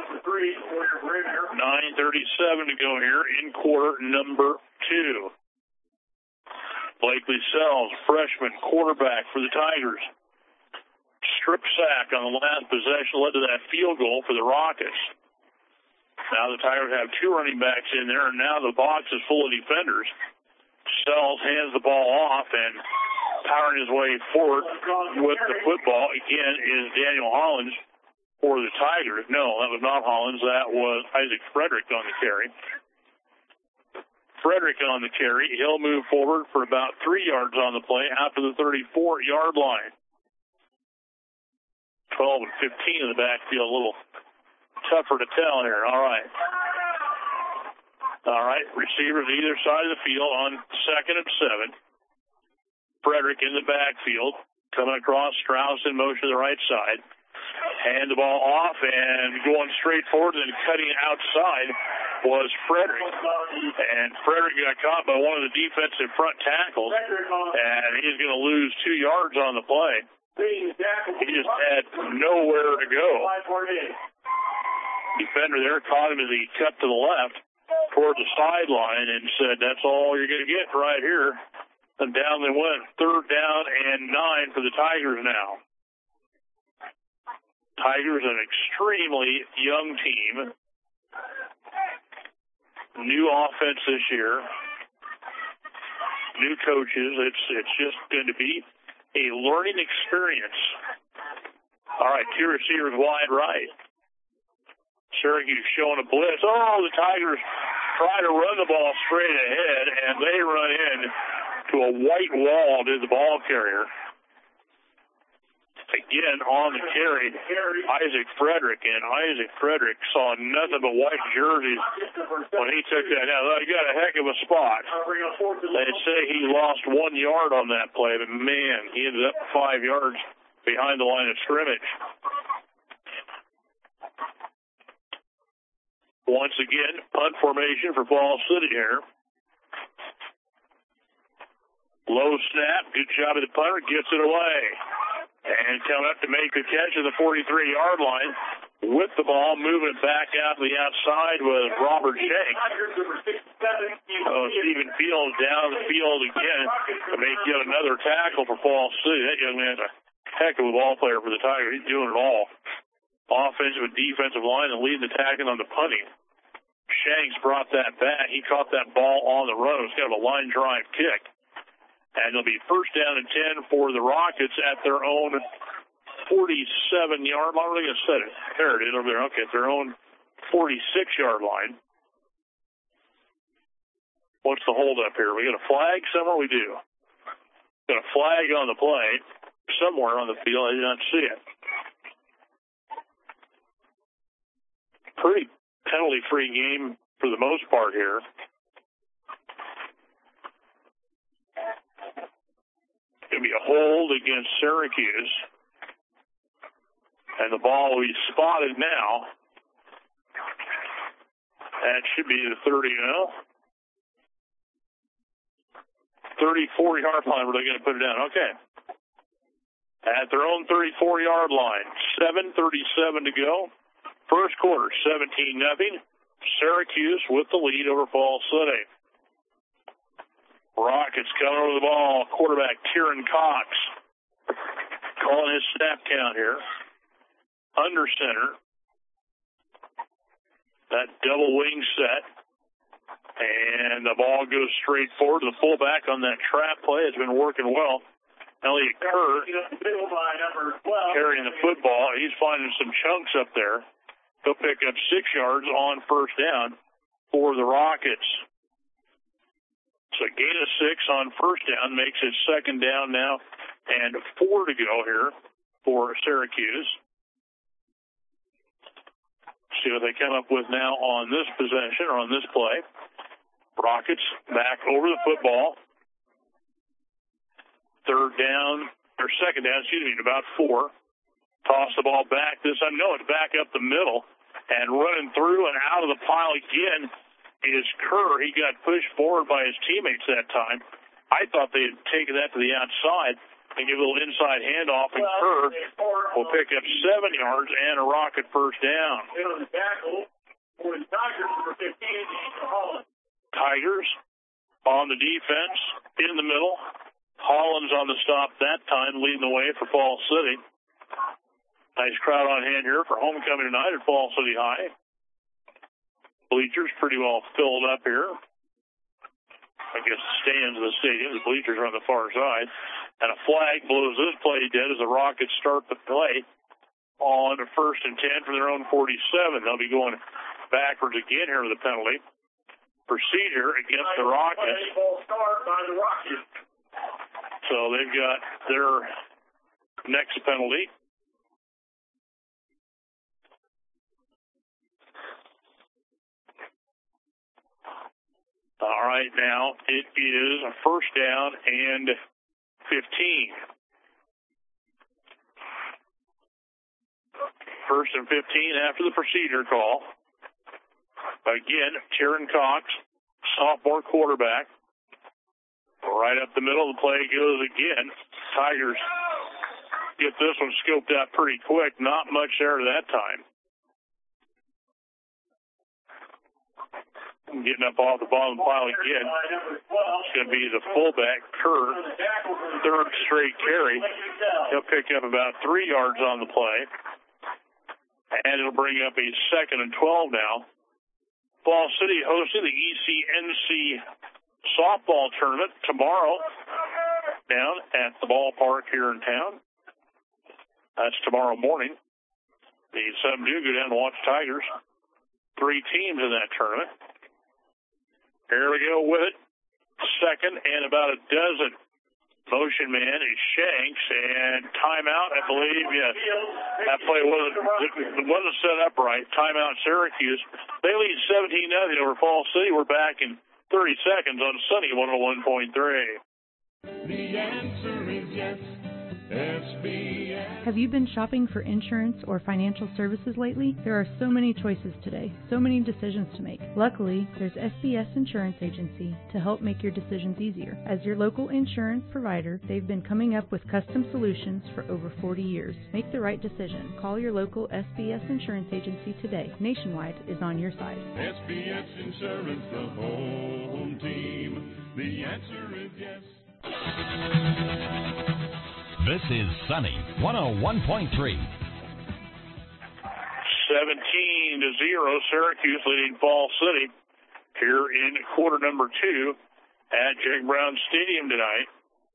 nine thirty-seven to go here in quarter number two. Blakely Sells, freshman quarterback for the Tigers. Strip sack on the last possession led to that field goal for the Rockets. Now the Tigers have two running backs in there, and now the box is full of defenders. Sells hands the ball off, and powering his way forward with the football again is Daniel Hollins for the Tigers. No, that was not Hollins. That was Isaac Frederick on the carry. Frederick on the carry. He'll move forward for about three yards on the play out to the thirty-four-yard line. twelve and fifteen in the backfield. A little tougher to tell here. All right. All right. Receivers either side of the field on second and seven. Frederick in the backfield. Coming across. Strauss in motion to the right side. Hand the ball off and going straight forward and cutting outside was Frederick. And Frederick got caught by one of the defensive front tackles, and he's going to lose two yards on the play. He just had nowhere to go. Defender there caught him as he cut to the left toward the sideline and said, that's all you're going to get right here. And down they went. Third down and nine for the Tigers now. Tigers, an extremely young team. New offense this year. New coaches. It's it's just going to be a learning experience. All right, two receivers wide right. Syracuse showing a blitz. Oh, the Tigers try to run the ball straight ahead, and they run in to a white wall to the ball carrier. Again, on the carry, Isaac Frederick, and Isaac Frederick saw nothing but white jerseys when he took that out. He got a heck of a spot. They say he lost one yard on that play, but man, he ended up five yards behind the line of scrimmage. Once again, punt formation for Falls City here. Low snap, good job of the punter, gets it away. And coming up to make the catch at the forty-three-yard line with the ball, moving it back out to the outside with Robert Shanks. Oh, Stephen Fields down the field again to make yet another tackle for Falls City. That young man's a heck of a ball player for the Tigers. He's doing it all. Offensive and defensive line and leading the tackling on the punting. Shanks brought that back. He caught that ball on the run. It was kind of a line drive kick. And it'll be first down and ten for the Rockets at their own forty-seven-yard line. I'm going to set it. There it is over there. Okay, at their own forty-six-yard line. What's the holdup here? We got a flag somewhere? We do. Got a flag on the play somewhere on the field. I did not see it. Pretty penalty-free game for the most part here. Going to be a hold against Syracuse. And the ball will be spotted now. That should be the thirty, you know. thirty-four-yard line, where they're going to put it down. Okay. At their own thirty-four-yard line. seven thirty-seven to go. First quarter, seventeen nothing. Syracuse with the lead over Falls City. Rockets coming over the ball. Quarterback Kieran Cox calling his snap count here. Under center. That double wing set. And the ball goes straight forward to the fullback on that trap play. It's been working well. Elliot Kerr carrying the football. He's finding some chunks up there. He'll pick up six yards on first down for the Rockets. So a gain of six on first down makes it second down now and four to go here for Syracuse. See what they come up with now on this possession or on this play. Rockets back over the football. Third down, or second down, excuse me, about four. Toss the ball back this time. No, it's back up the middle. And running through and out of the pile again is Kerr. He got pushed forward by his teammates that time. I thought they had taken that to the outside and give a little inside handoff, and Kerr will pick up seven yards and a Rocket first down. Tigers on the defense in the middle. Hollins on the stop that time, leading the way for Falls City. Nice crowd on hand here for homecoming tonight at Falls City High. Bleachers pretty well filled up here. I guess the stands of the stadium. The bleachers are on the far side. And a flag blows this play dead as the Rockets start the play on a first and ten for their own forty-seven. They'll be going backwards again here with a penalty. Procedure against the Rockets. So they've got their next penalty. All right, now it is a first down and fifteen. First and fifteen after the procedure call. Again, Kieran Cox, sophomore quarterback. Right up the middle of the play goes again. Tigers get this one scoped out pretty quick. Not much there that time. Getting up off the bottom pile again. It's going to be the fullback, Kerr. Third straight carry. He'll pick up about three yards on the play. And it'll bring up a second and twelve now. Falls City hosting the E C N C softball tournament tomorrow down at the ballpark here in town. That's tomorrow morning. Need something to do, go down and watch Tigers. Three teams in that tournament. Here we go with it. Second and about a dozen Motion man is Shanks, and timeout, I believe, yes. That play wasn't, wasn't set up right. Timeout Syracuse. They lead seventeen nothing over Falls City. We're back in thirty seconds on Sunny one oh one point three. The answer is yes, S B S. Have you been shopping for insurance or financial services lately? There are so many choices today, so many decisions to make. Luckily, there's S B S Insurance Agency to help make your decisions easier. As your local insurance provider, they've been coming up with custom solutions for over forty years. Make the right decision. Call your local S B S Insurance Agency today. Nationwide is on your side. S B S Insurance, the home team. The answer is yes. This is Sunny one oh one point three. seventeen to zero, Syracuse leading Falls City here in quarter number two at Jake Brown Stadium tonight.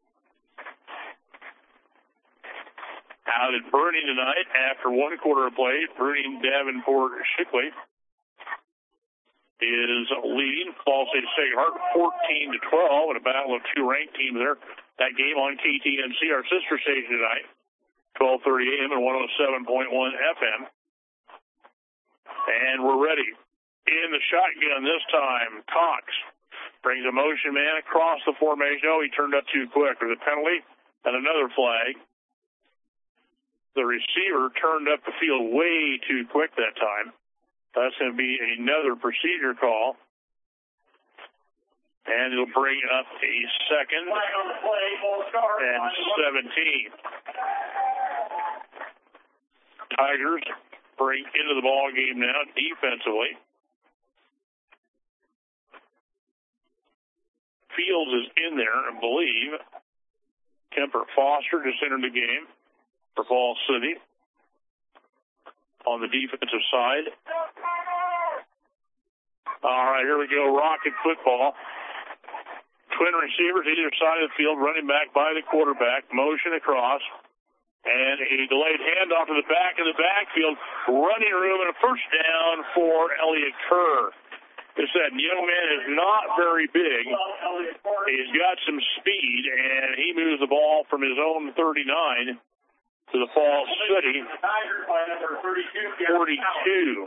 Out at Bruning tonight after one quarter of play, Bruning Davenport Shickley is leading Falls City Sacred Heart fourteen to twelve in a battle of two ranked teams there. That game on K T N C, our sister station tonight, twelve thirty a m and one oh seven point one F M. And we're ready. In the shotgun this time, Cox brings a motion man across the formation. Oh, he turned up too quick. There's a penalty and another flag. The receiver turned up the field way too quick that time. That's going to be another procedure call. And it'll bring up a second and seventeen. Tigers bring into the ball game now defensively. Fields is in there, I believe. Kemper Foster just entered the game for Falls City on the defensive side. All right, here we go. Rocket football. Twin receivers either side of the field, running back by the quarterback, motion across, and a delayed handoff to the back of the backfield, running room and a first down for Elliott Kerr. This that young man is not very big. He's got some speed, and he moves the ball from his own thirty-nine to the Falls City forty-two.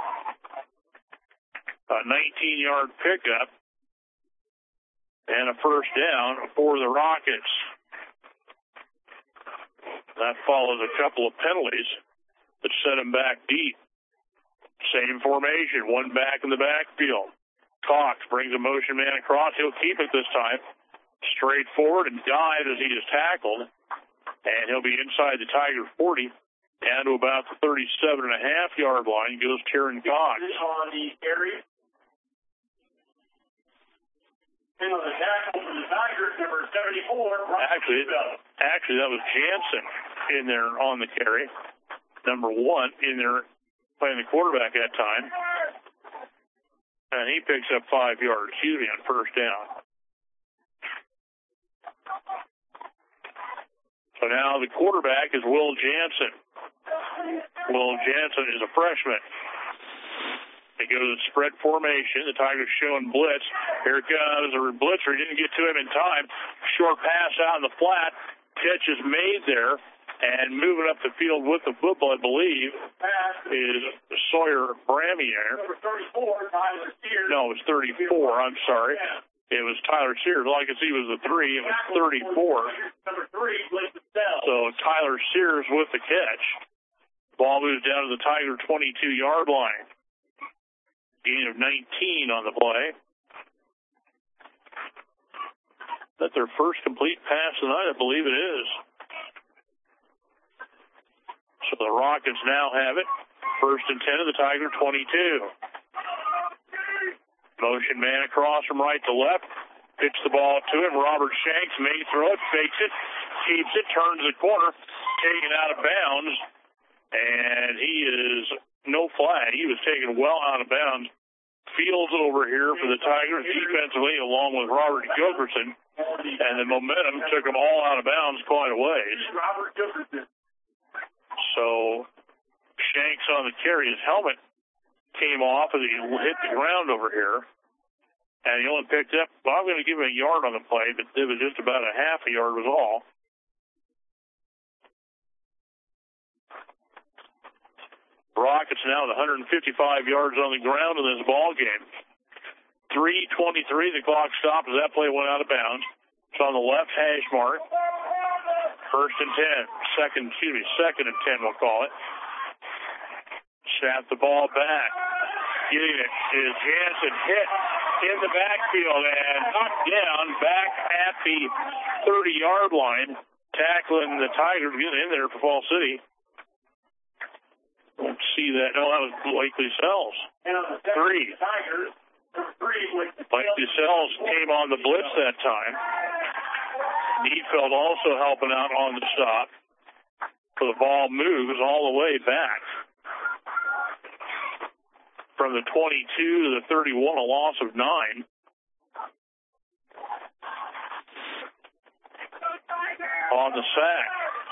A nineteen-yard pickup. And a first down for the Rockets. That follows a couple of penalties that set them back deep. Same formation, one back in the backfield. Cox brings a motion man across. He'll keep it this time. Straight forward and dive as he is tackled. And he'll be inside the Tiger forty. Down to about the thirty-seven and a half yard line goes Kieran Cox. On the carry. And on the tackle for the Tigers, number seventy-four. Actually, actually, that was Jansen in there on the carry. Number one in there playing the quarterback that time. And he picks up five yards, excuse me, on first down. So now the quarterback is Will Jansen. Will Jansen is a freshman. They go to the spread formation. The Tigers showing blitz. Here comes a blitzer. He didn't get to him in time. Short pass out in the flat. Catch is made there. And moving up the field with the football, I believe, is Sawyer Bramier. Number thirty-four, Tyler Sears. No, it was thirty-four. I'm sorry. It was Tyler Sears. All I could see was the three. It was thirty-four. Number three, Blake Estelle. So Tyler Sears with the catch. Ball moves down to the Tiger twenty-two-yard line. Gain of nineteen on the play. That's their first complete pass tonight, I believe it is. So the Rockets now have it. First and ten of the Tiger twenty-two. Motion man across from right to left. Pitch the ball to him. Robert Shanks may throw it, fakes it, keeps it, turns the corner, taken out of bounds. And he is no flag. He was taken well out of bounds. Fields over here for the Tigers defensively, along with Robert Gilbertson. And the momentum took them all out of bounds quite a ways. So Shanks on the carry. His helmet came off as he hit the ground over here. And he only picked up, well, I'm going to give him a yard on the play, but it was just about a half a yard was all. Rockets now with one hundred fifty-five yards on the ground in this ball game. three twenty-three, the clock stopped as that play went out of bounds. It's on the left hash mark. First and ten. Second, excuse me, second and ten, we'll call it. Snap the ball back. Getting it is Jansen, hit in the backfield and knocked down back at the thirty-yard line. Tackling the Tigers, getting in there for Fall City. Won't see that. No, that was Blakely Sells. Three. Blakely Sells came on the blitz that time. Needfeld also helping out on the stop. So the ball moves all the way back. From the twenty-two to the thirty-one, a loss of nine. On the sack.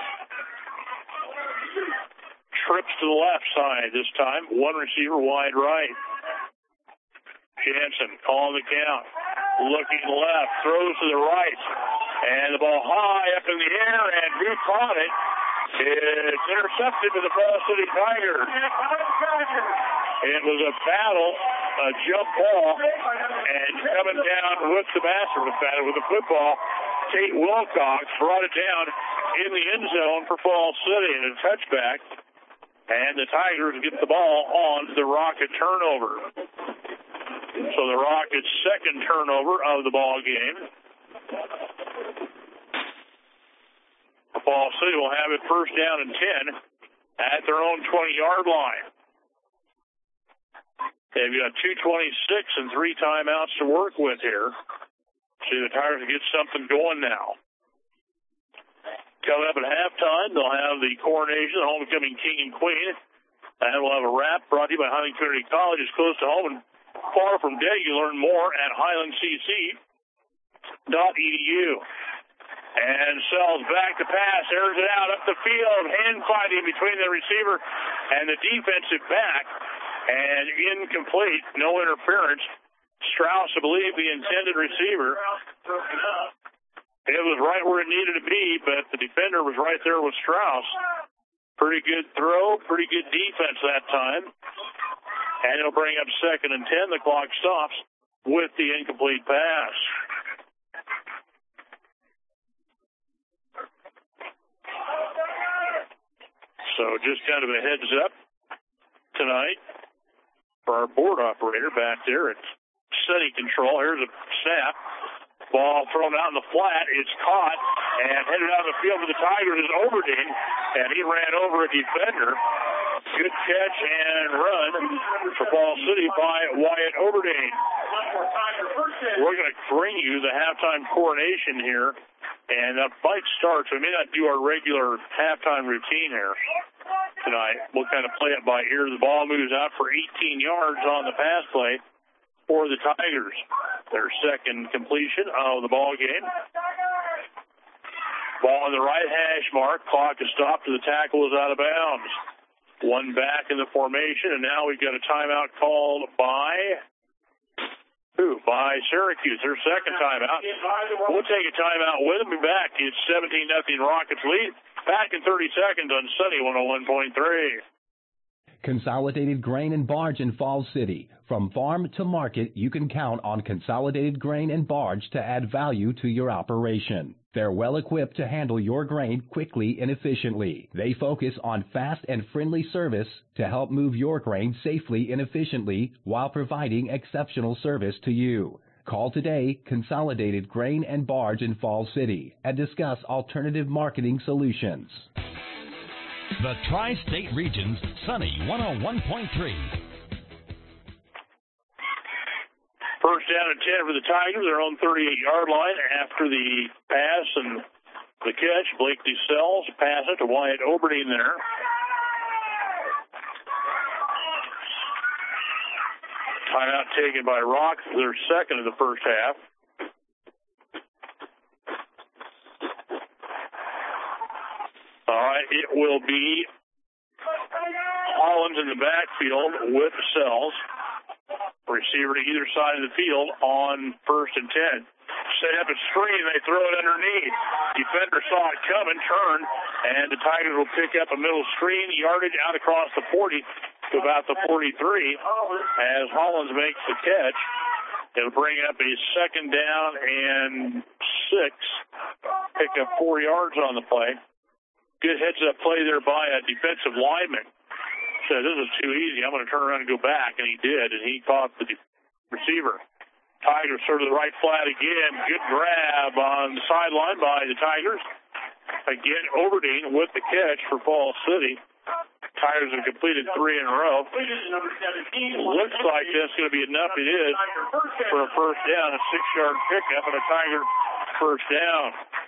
Trips to the left side this time. One receiver wide right. Jansen calling the count. Looking left. Throws to the right. And the ball high up in the air. And who caught it? It's intercepted to the Fall City Tigers. It was a battle, a jump ball, and coming down with the basket with that, with the football, Tate Wilcox brought it down in the end zone for Fall City and a touchback. And the Tigers get the ball on the Rocket turnover. So the Rockets' second turnover of the ball game. Fall City will have it first down and ten at their own twenty-yard line. They've got two twenty-six and three timeouts to work with here. See the Tigers get something going now. Coming up at halftime, they'll have the coronation, the homecoming king and queen. And we'll have a wrap brought to you by Highland Community College. It's close to home and far from dead. You learn more at highland c c dot e d u. And Sells back to pass, airs it out up the field, hand fighting between the receiver and the defensive back, and incomplete, no interference. Strauss, I believe, the intended receiver. It was right where it needed to be, but the defender was right there with Strauss. Pretty good throw, pretty good defense that time. And it'll bring up second and ten. The clock stops with the incomplete pass. So just kind of a heads up tonight for our board operator back there. It's steady control. Here's a snap. Ball thrown out in the flat. It's caught and headed out of the field for the Tigers is Overding, and he ran over a defender. Good catch and run for Fall City by Wyatt Overding. We're going to bring you the halftime coronation here. And that fight starts. We may not do our regular halftime routine here tonight. We'll kind of play it by ear. The ball moves out for eighteen yards on the pass play for the Tigers. Their second completion of the ball game. Ball on the right hash mark. Clock is stopped. The tackle is out of bounds. One back in the formation, and now we've got a timeout called by... Who? By Syracuse, their second timeout. We'll take a timeout with them. Be back. It's seventeen nothing Rockets lead. Back in thirty seconds on Sunny one oh one point three. Consolidated Grain and Barge in Falls City. From farm to market, you can count on Consolidated Grain and Barge to add value to your operation. They're well equipped to handle your grain quickly and efficiently. They focus on fast and friendly service to help move your grain safely and efficiently while providing exceptional service to you. Call today, Consolidated Grain and Barge in Falls City, and discuss alternative marketing solutions. The Tri-State Region's Sunny one oh one point three. First down and ten for the Tigers, their own thirty-eight-yard line after the pass and the catch. Blakely Sells, pass it to Wyatt Oberding there. Timeout taken by Rock, their second of the first half. All right, it will be Hollins in the backfield with Sells. Receiver to either side of the field on first and ten. Set up a screen, they throw it underneath. Defender saw it coming, turned, and the Tigers will pick up a middle screen, yardage out across the forty to about the forty-three as Hollins makes the catch. It'll bring up a second down and six. Pick up four yards on the play. Good heads-up play there by a defensive lineman. Said, this is too easy. I'm going to turn around and go back. And he did, and he caught the receiver. Tigers sort of the right flat again. Good grab on the sideline by the Tigers. Again, Overdeen with the catch for Falls City. Tigers have completed three in a row. Looks like that's going to be enough. It is for a first down, a six-yard pickup, and a Tiger first down.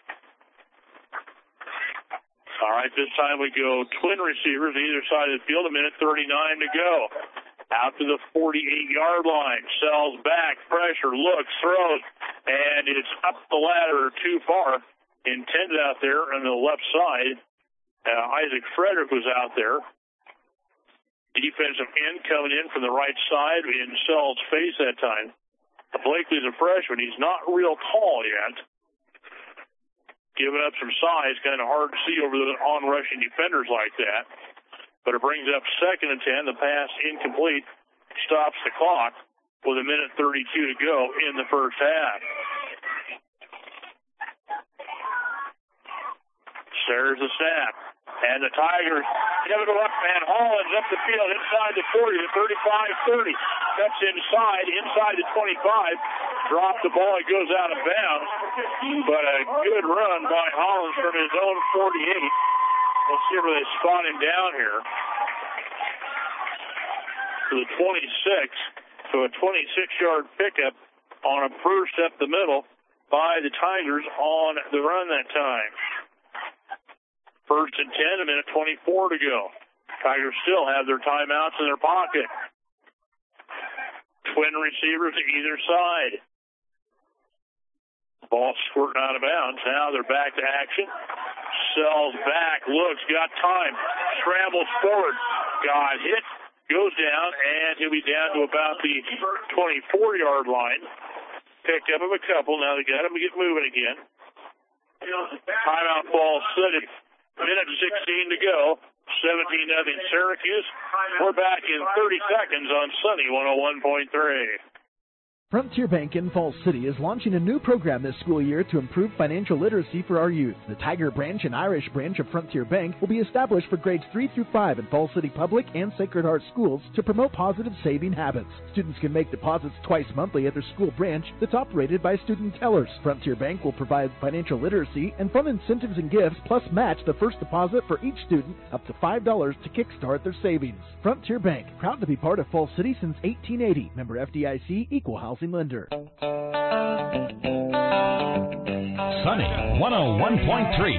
All right, this time we go twin receivers either side of the field, a minute thirty-nine to go. Out to the forty-eight-yard line. Sells back, pressure, looks, throws, and it's up the ladder too far. Intended out there on the left side. Uh, Isaac Frederick was out there. Defensive end coming in from the right side in Sells' face that time. Blakely's a freshman. He's not real tall yet. Giving up some size, kind of hard to see over the on-rushing defenders like that. But it brings up second and ten. The pass incomplete. Stops the clock with a minute thirty-two to go in the first half. There's the snap. And the Tigers give it up, and Hollins up the field inside the forty to thirty-five thirty. Cuts inside, inside the twenty-five. Dropped the ball. It goes out of bounds. But a good run by Hollins from his own forty-eight. We'll see where they spot him down here. To the twenty-six. So a twenty-six-yard pickup on a burst up the middle by the Tigers on the run that time. First and ten, a minute twenty-four to go. Tigers still have their timeouts in their pocket. Twin receivers to either side. Ball squirting out of bounds. Now they're back to action. Sells back, looks, got time. Scrambles forward. Got hit. Goes down, and he'll be down to about the twenty-four-yard line. Picked up of a couple. Now they got him to get moving again. Timeout ball City. Minute sixteen to go. seventeen nothing Syracuse. We're back in thirty seconds on Sunny one oh one point three. Frontier Bank in Falls City is launching a new program this school year to improve financial literacy for our youth. The Tiger Branch and Irish Branch of Frontier Bank will be established for grades three through five in Falls City Public and Sacred Heart schools to promote positive saving habits. Students can make deposits twice monthly at their school branch that's operated by student tellers. Frontier Bank will provide financial literacy and fun incentives and gifts, plus match the first deposit for each student up to five dollars to kickstart their savings. Frontier Bank, proud to be part of Falls City since eighteen eighty. Member F D I C, Equal Housing Lender. Sunny one oh one point three.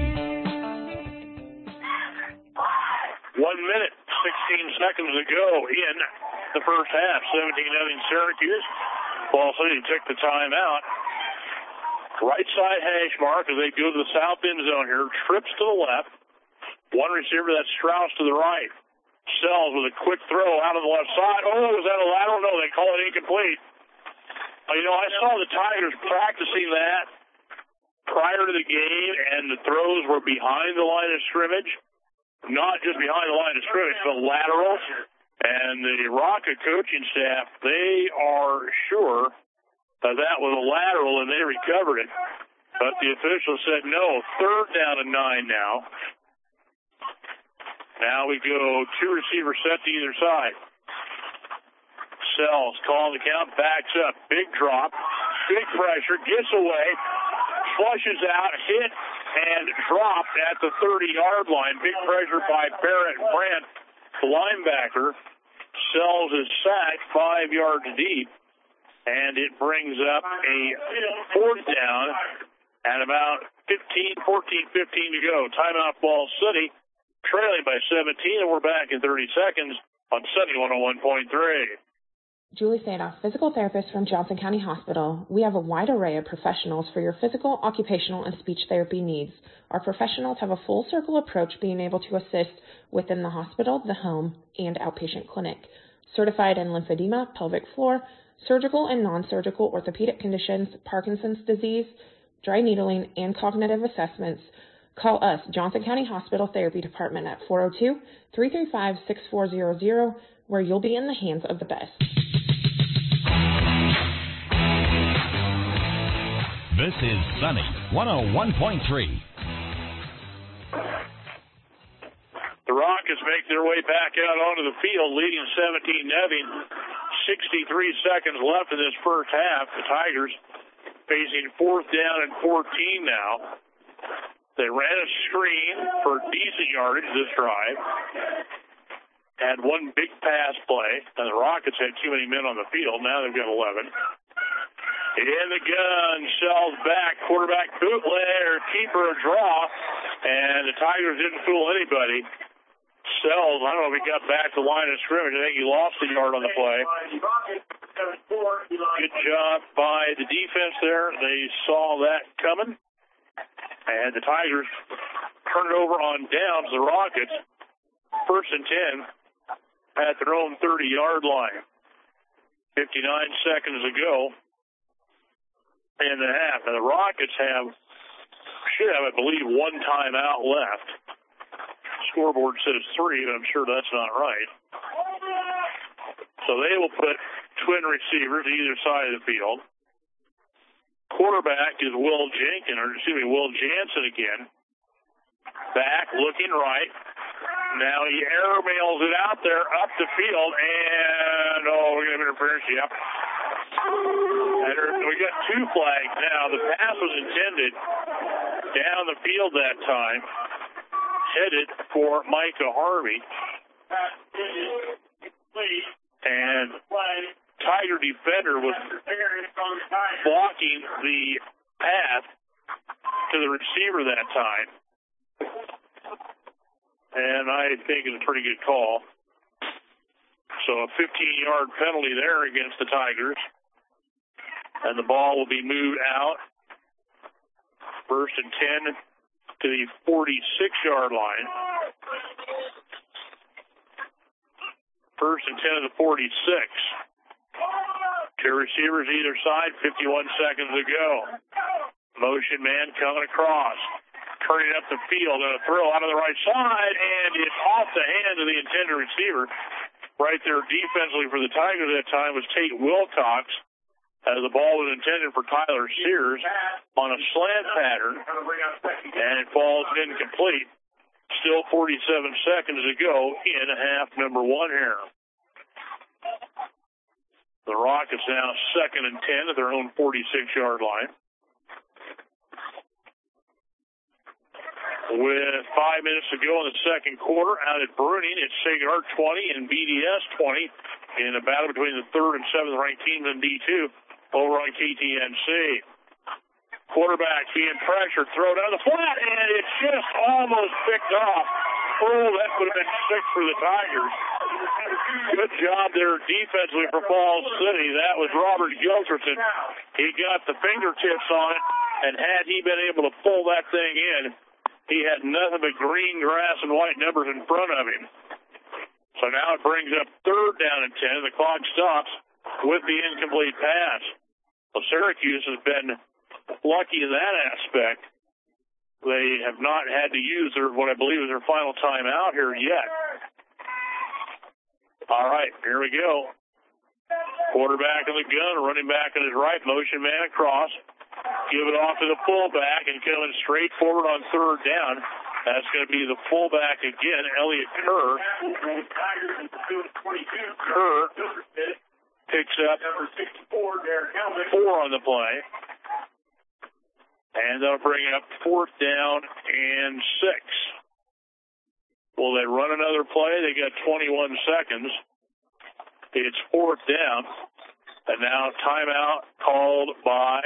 One minute, sixteen seconds to go in the first half. seventeen nothing Syracuse. Falls City took the timeout. Right side hash mark as they go to the south end zone here. Trips to the left. One receiver, that's Strauss, to the right. Sells with a quick throw out of the left side. Oh, was that a lateral? No, they call it incomplete. You know, I saw the Tigers practicing that prior to the game, and the throws were behind the line of scrimmage. Not just behind the line of scrimmage, but lateral. And the Rocket coaching staff, they are sure that that was a lateral, and they recovered it. But the official said no. Third down and nine now. Now we go two receivers set to either side. Sells, calling the count, backs up, big drop, big pressure, gets away, flushes out, hit, and dropped at the thirty-yard line. Big pressure by Barrett Brandt, the linebacker. Sells is sacked five yards deep, and it brings up a fourth down at about fifteen, fourteen, fifteen to go. Timeout Ball City, trailing by seventeen, and we're back in thirty seconds on Sunny one oh one point three. Julie Sadoff, physical therapist from Johnson County Hospital. We have a wide array of professionals for your physical, occupational, and speech therapy needs. Our professionals have a full circle approach, being able to assist within the hospital, the home, and outpatient clinic. Certified in lymphedema, pelvic floor, surgical and non-surgical orthopedic conditions, Parkinson's disease, dry needling, and cognitive assessments, call us, Johnson County Hospital Therapy Department, at four oh two, three three five, six four zero zero, where you'll be in the hands of the best. This is Sunny one oh one point three. The Rockets make their way back out onto the field, leading seventeen nothing. sixty-three seconds left in this first half. The Tigers facing fourth down and fourteen now. They ran a screen for decent yardage this drive. Had one big pass play, and the Rockets had too many men on the field. Now they've got eleven. In the gun, Sells back, quarterback bootleg, keeper a draw, and the Tigers didn't fool anybody. Sells, I don't know if he got back to the line of scrimmage. I think he lost a yard on the play. Good job by the defense there. They saw that coming. And the Tigers turn it over on downs. The Rockets, first and ten, at their own thirty-yard line. fifty-nine seconds ago in the half. Now the Rockets have, should have, I believe, one timeout left. Scoreboard says three, but I'm sure that's not right. So they will put twin receivers either side of the field. Quarterback is Will Jenkins, or excuse me, Will Jansen again. Back, looking right. Now he airmails it out there, up the field, and, oh, we're going to have interference, yep. And we got two flags now. The pass was intended down the field that time, headed for Micah Harvey. And Tiger defender was blocking the path to the receiver that time. And I think it's a pretty good call. So a fifteen-yard penalty there against the Tigers. And the ball will be moved out. First and ten to the forty-six-yard line. First and ten to the forty-six. Two receivers either side, fifty-one seconds to go. Motion man coming across. Turning up the field and a throw out of the right side, and it's off the hand of the intended receiver. Right there defensively for the Tigers at that time was Tate Wilcox, as the ball was intended for Tyler Sears on a slant pattern, and it falls incomplete. Still forty-seven seconds to go in half number one here. The Rockets now second and ten at their own forty-six-yard line. With five minutes to go in the second quarter, out at Bruning, it's Sacred Heart twenty and B D S twenty in a battle between the third and seventh ranked teams in D two over on K T N C. Quarterback being pressured, throw down the flat, and it's just almost picked off. Oh, that would have been six for the Tigers. Good job there defensively for Falls City. That was Robert Gilcherson. He got the fingertips on it, and had he been able to pull that thing in, he had nothing but green grass and white numbers in front of him. So now it brings up third down and ten. The clock stops with the incomplete pass. Well, Syracuse has been lucky in that aspect. They have not had to use their, what I believe is their final timeout here yet. All right, here we go. Quarterback in the gun, running back on his right, motion man across. Give it off to the fullback and coming straight forward on third down. That's going to be the fullback again, Elliot Kerr. Kerr picks up four on the play. And they'll bring up fourth down and six. Will they run another play? They got twenty-one seconds. It's fourth down. And now timeout called by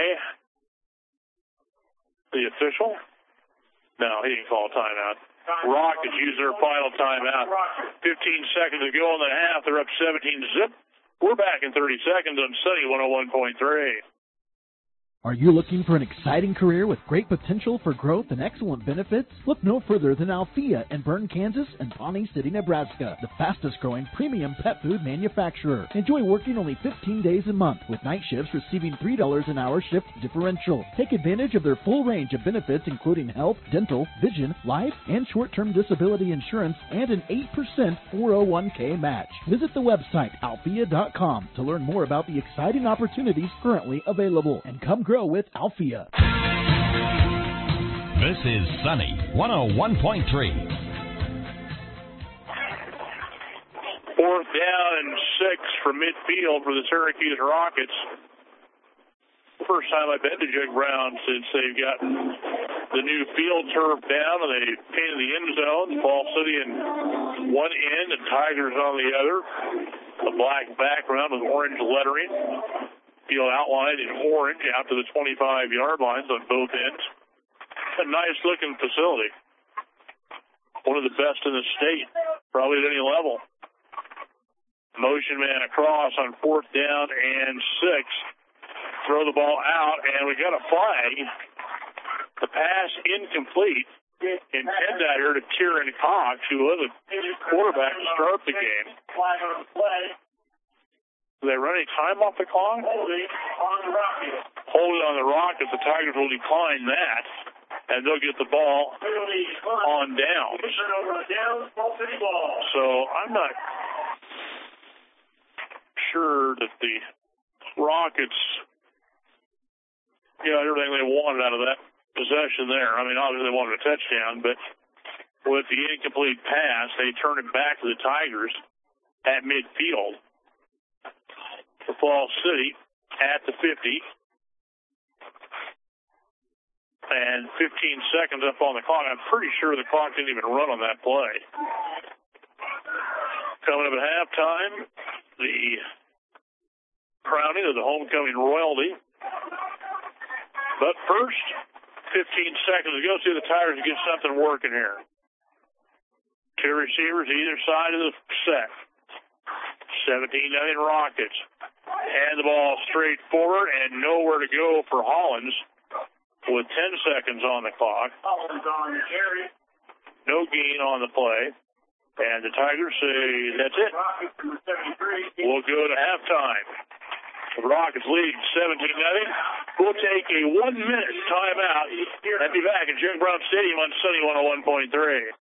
the official. No, he didn't call a timeout. Rockets use their final timeout. fifteen seconds to go in the half. They're up seventeen zip. We're back in thirty seconds on Sunny one oh one point three. Are you looking for an exciting career with great potential for growth and excellent benefits? Look no further than Althea in Bern, Kansas and Pawnee City, Nebraska, the fastest growing premium pet food manufacturer. Enjoy working only fifteen days a month with night shifts receiving three dollars an hour shift differential. Take advantage of their full range of benefits including health, dental, vision, life, and short-term disability insurance and an eight percent four oh one k match. Visit the website althea dot com to learn more about the exciting opportunities currently available and come grow with Althea. This is Sunny one oh one point three. Fourth down and six from midfield for the Syracuse Rockets. First time I've been to Jug Brown since they've gotten the new field turf down and they painted the end zone. Fall City in one end and Tigers on the other. A black background with orange lettering. Field outlined in orange out to the twenty-five yard lines on both ends. A nice looking facility. One of the best in the state, probably at any level. Motion man across on fourth down and six. Throw the ball out, and we got a flag. The pass incomplete. Intended out here to Kieran Cox, who was a quarterback to start the game. Do they run any time off the clock? Holding on the Rockets. Holding on the Rockets. The Tigers will decline that, and they'll get the ball on down. So I'm not sure that the Rockets, you know, everything they wanted out of that possession there. I mean, obviously they wanted a touchdown, but with the incomplete pass, they turn it back to the Tigers at midfield. For Fall City at the fifty. And fifteen seconds up on the clock. I'm pretty sure the clock didn't even run on that play. Coming up at halftime, the crowning of the homecoming royalty. But first, fifteen seconds to go. See the Tigers get something working here. Two receivers either side of the set. seventeen nothing Rockets. And the ball straight forward and nowhere to go for Hollins with ten seconds on the clock. Hollins on the carry. No gain on the play. And the Tigers say that's it. We'll go to halftime. The Rockets lead seventeen nothing. We'll take a one-minute timeout and be back at Jug Brown Stadium on Sunny one oh one point three.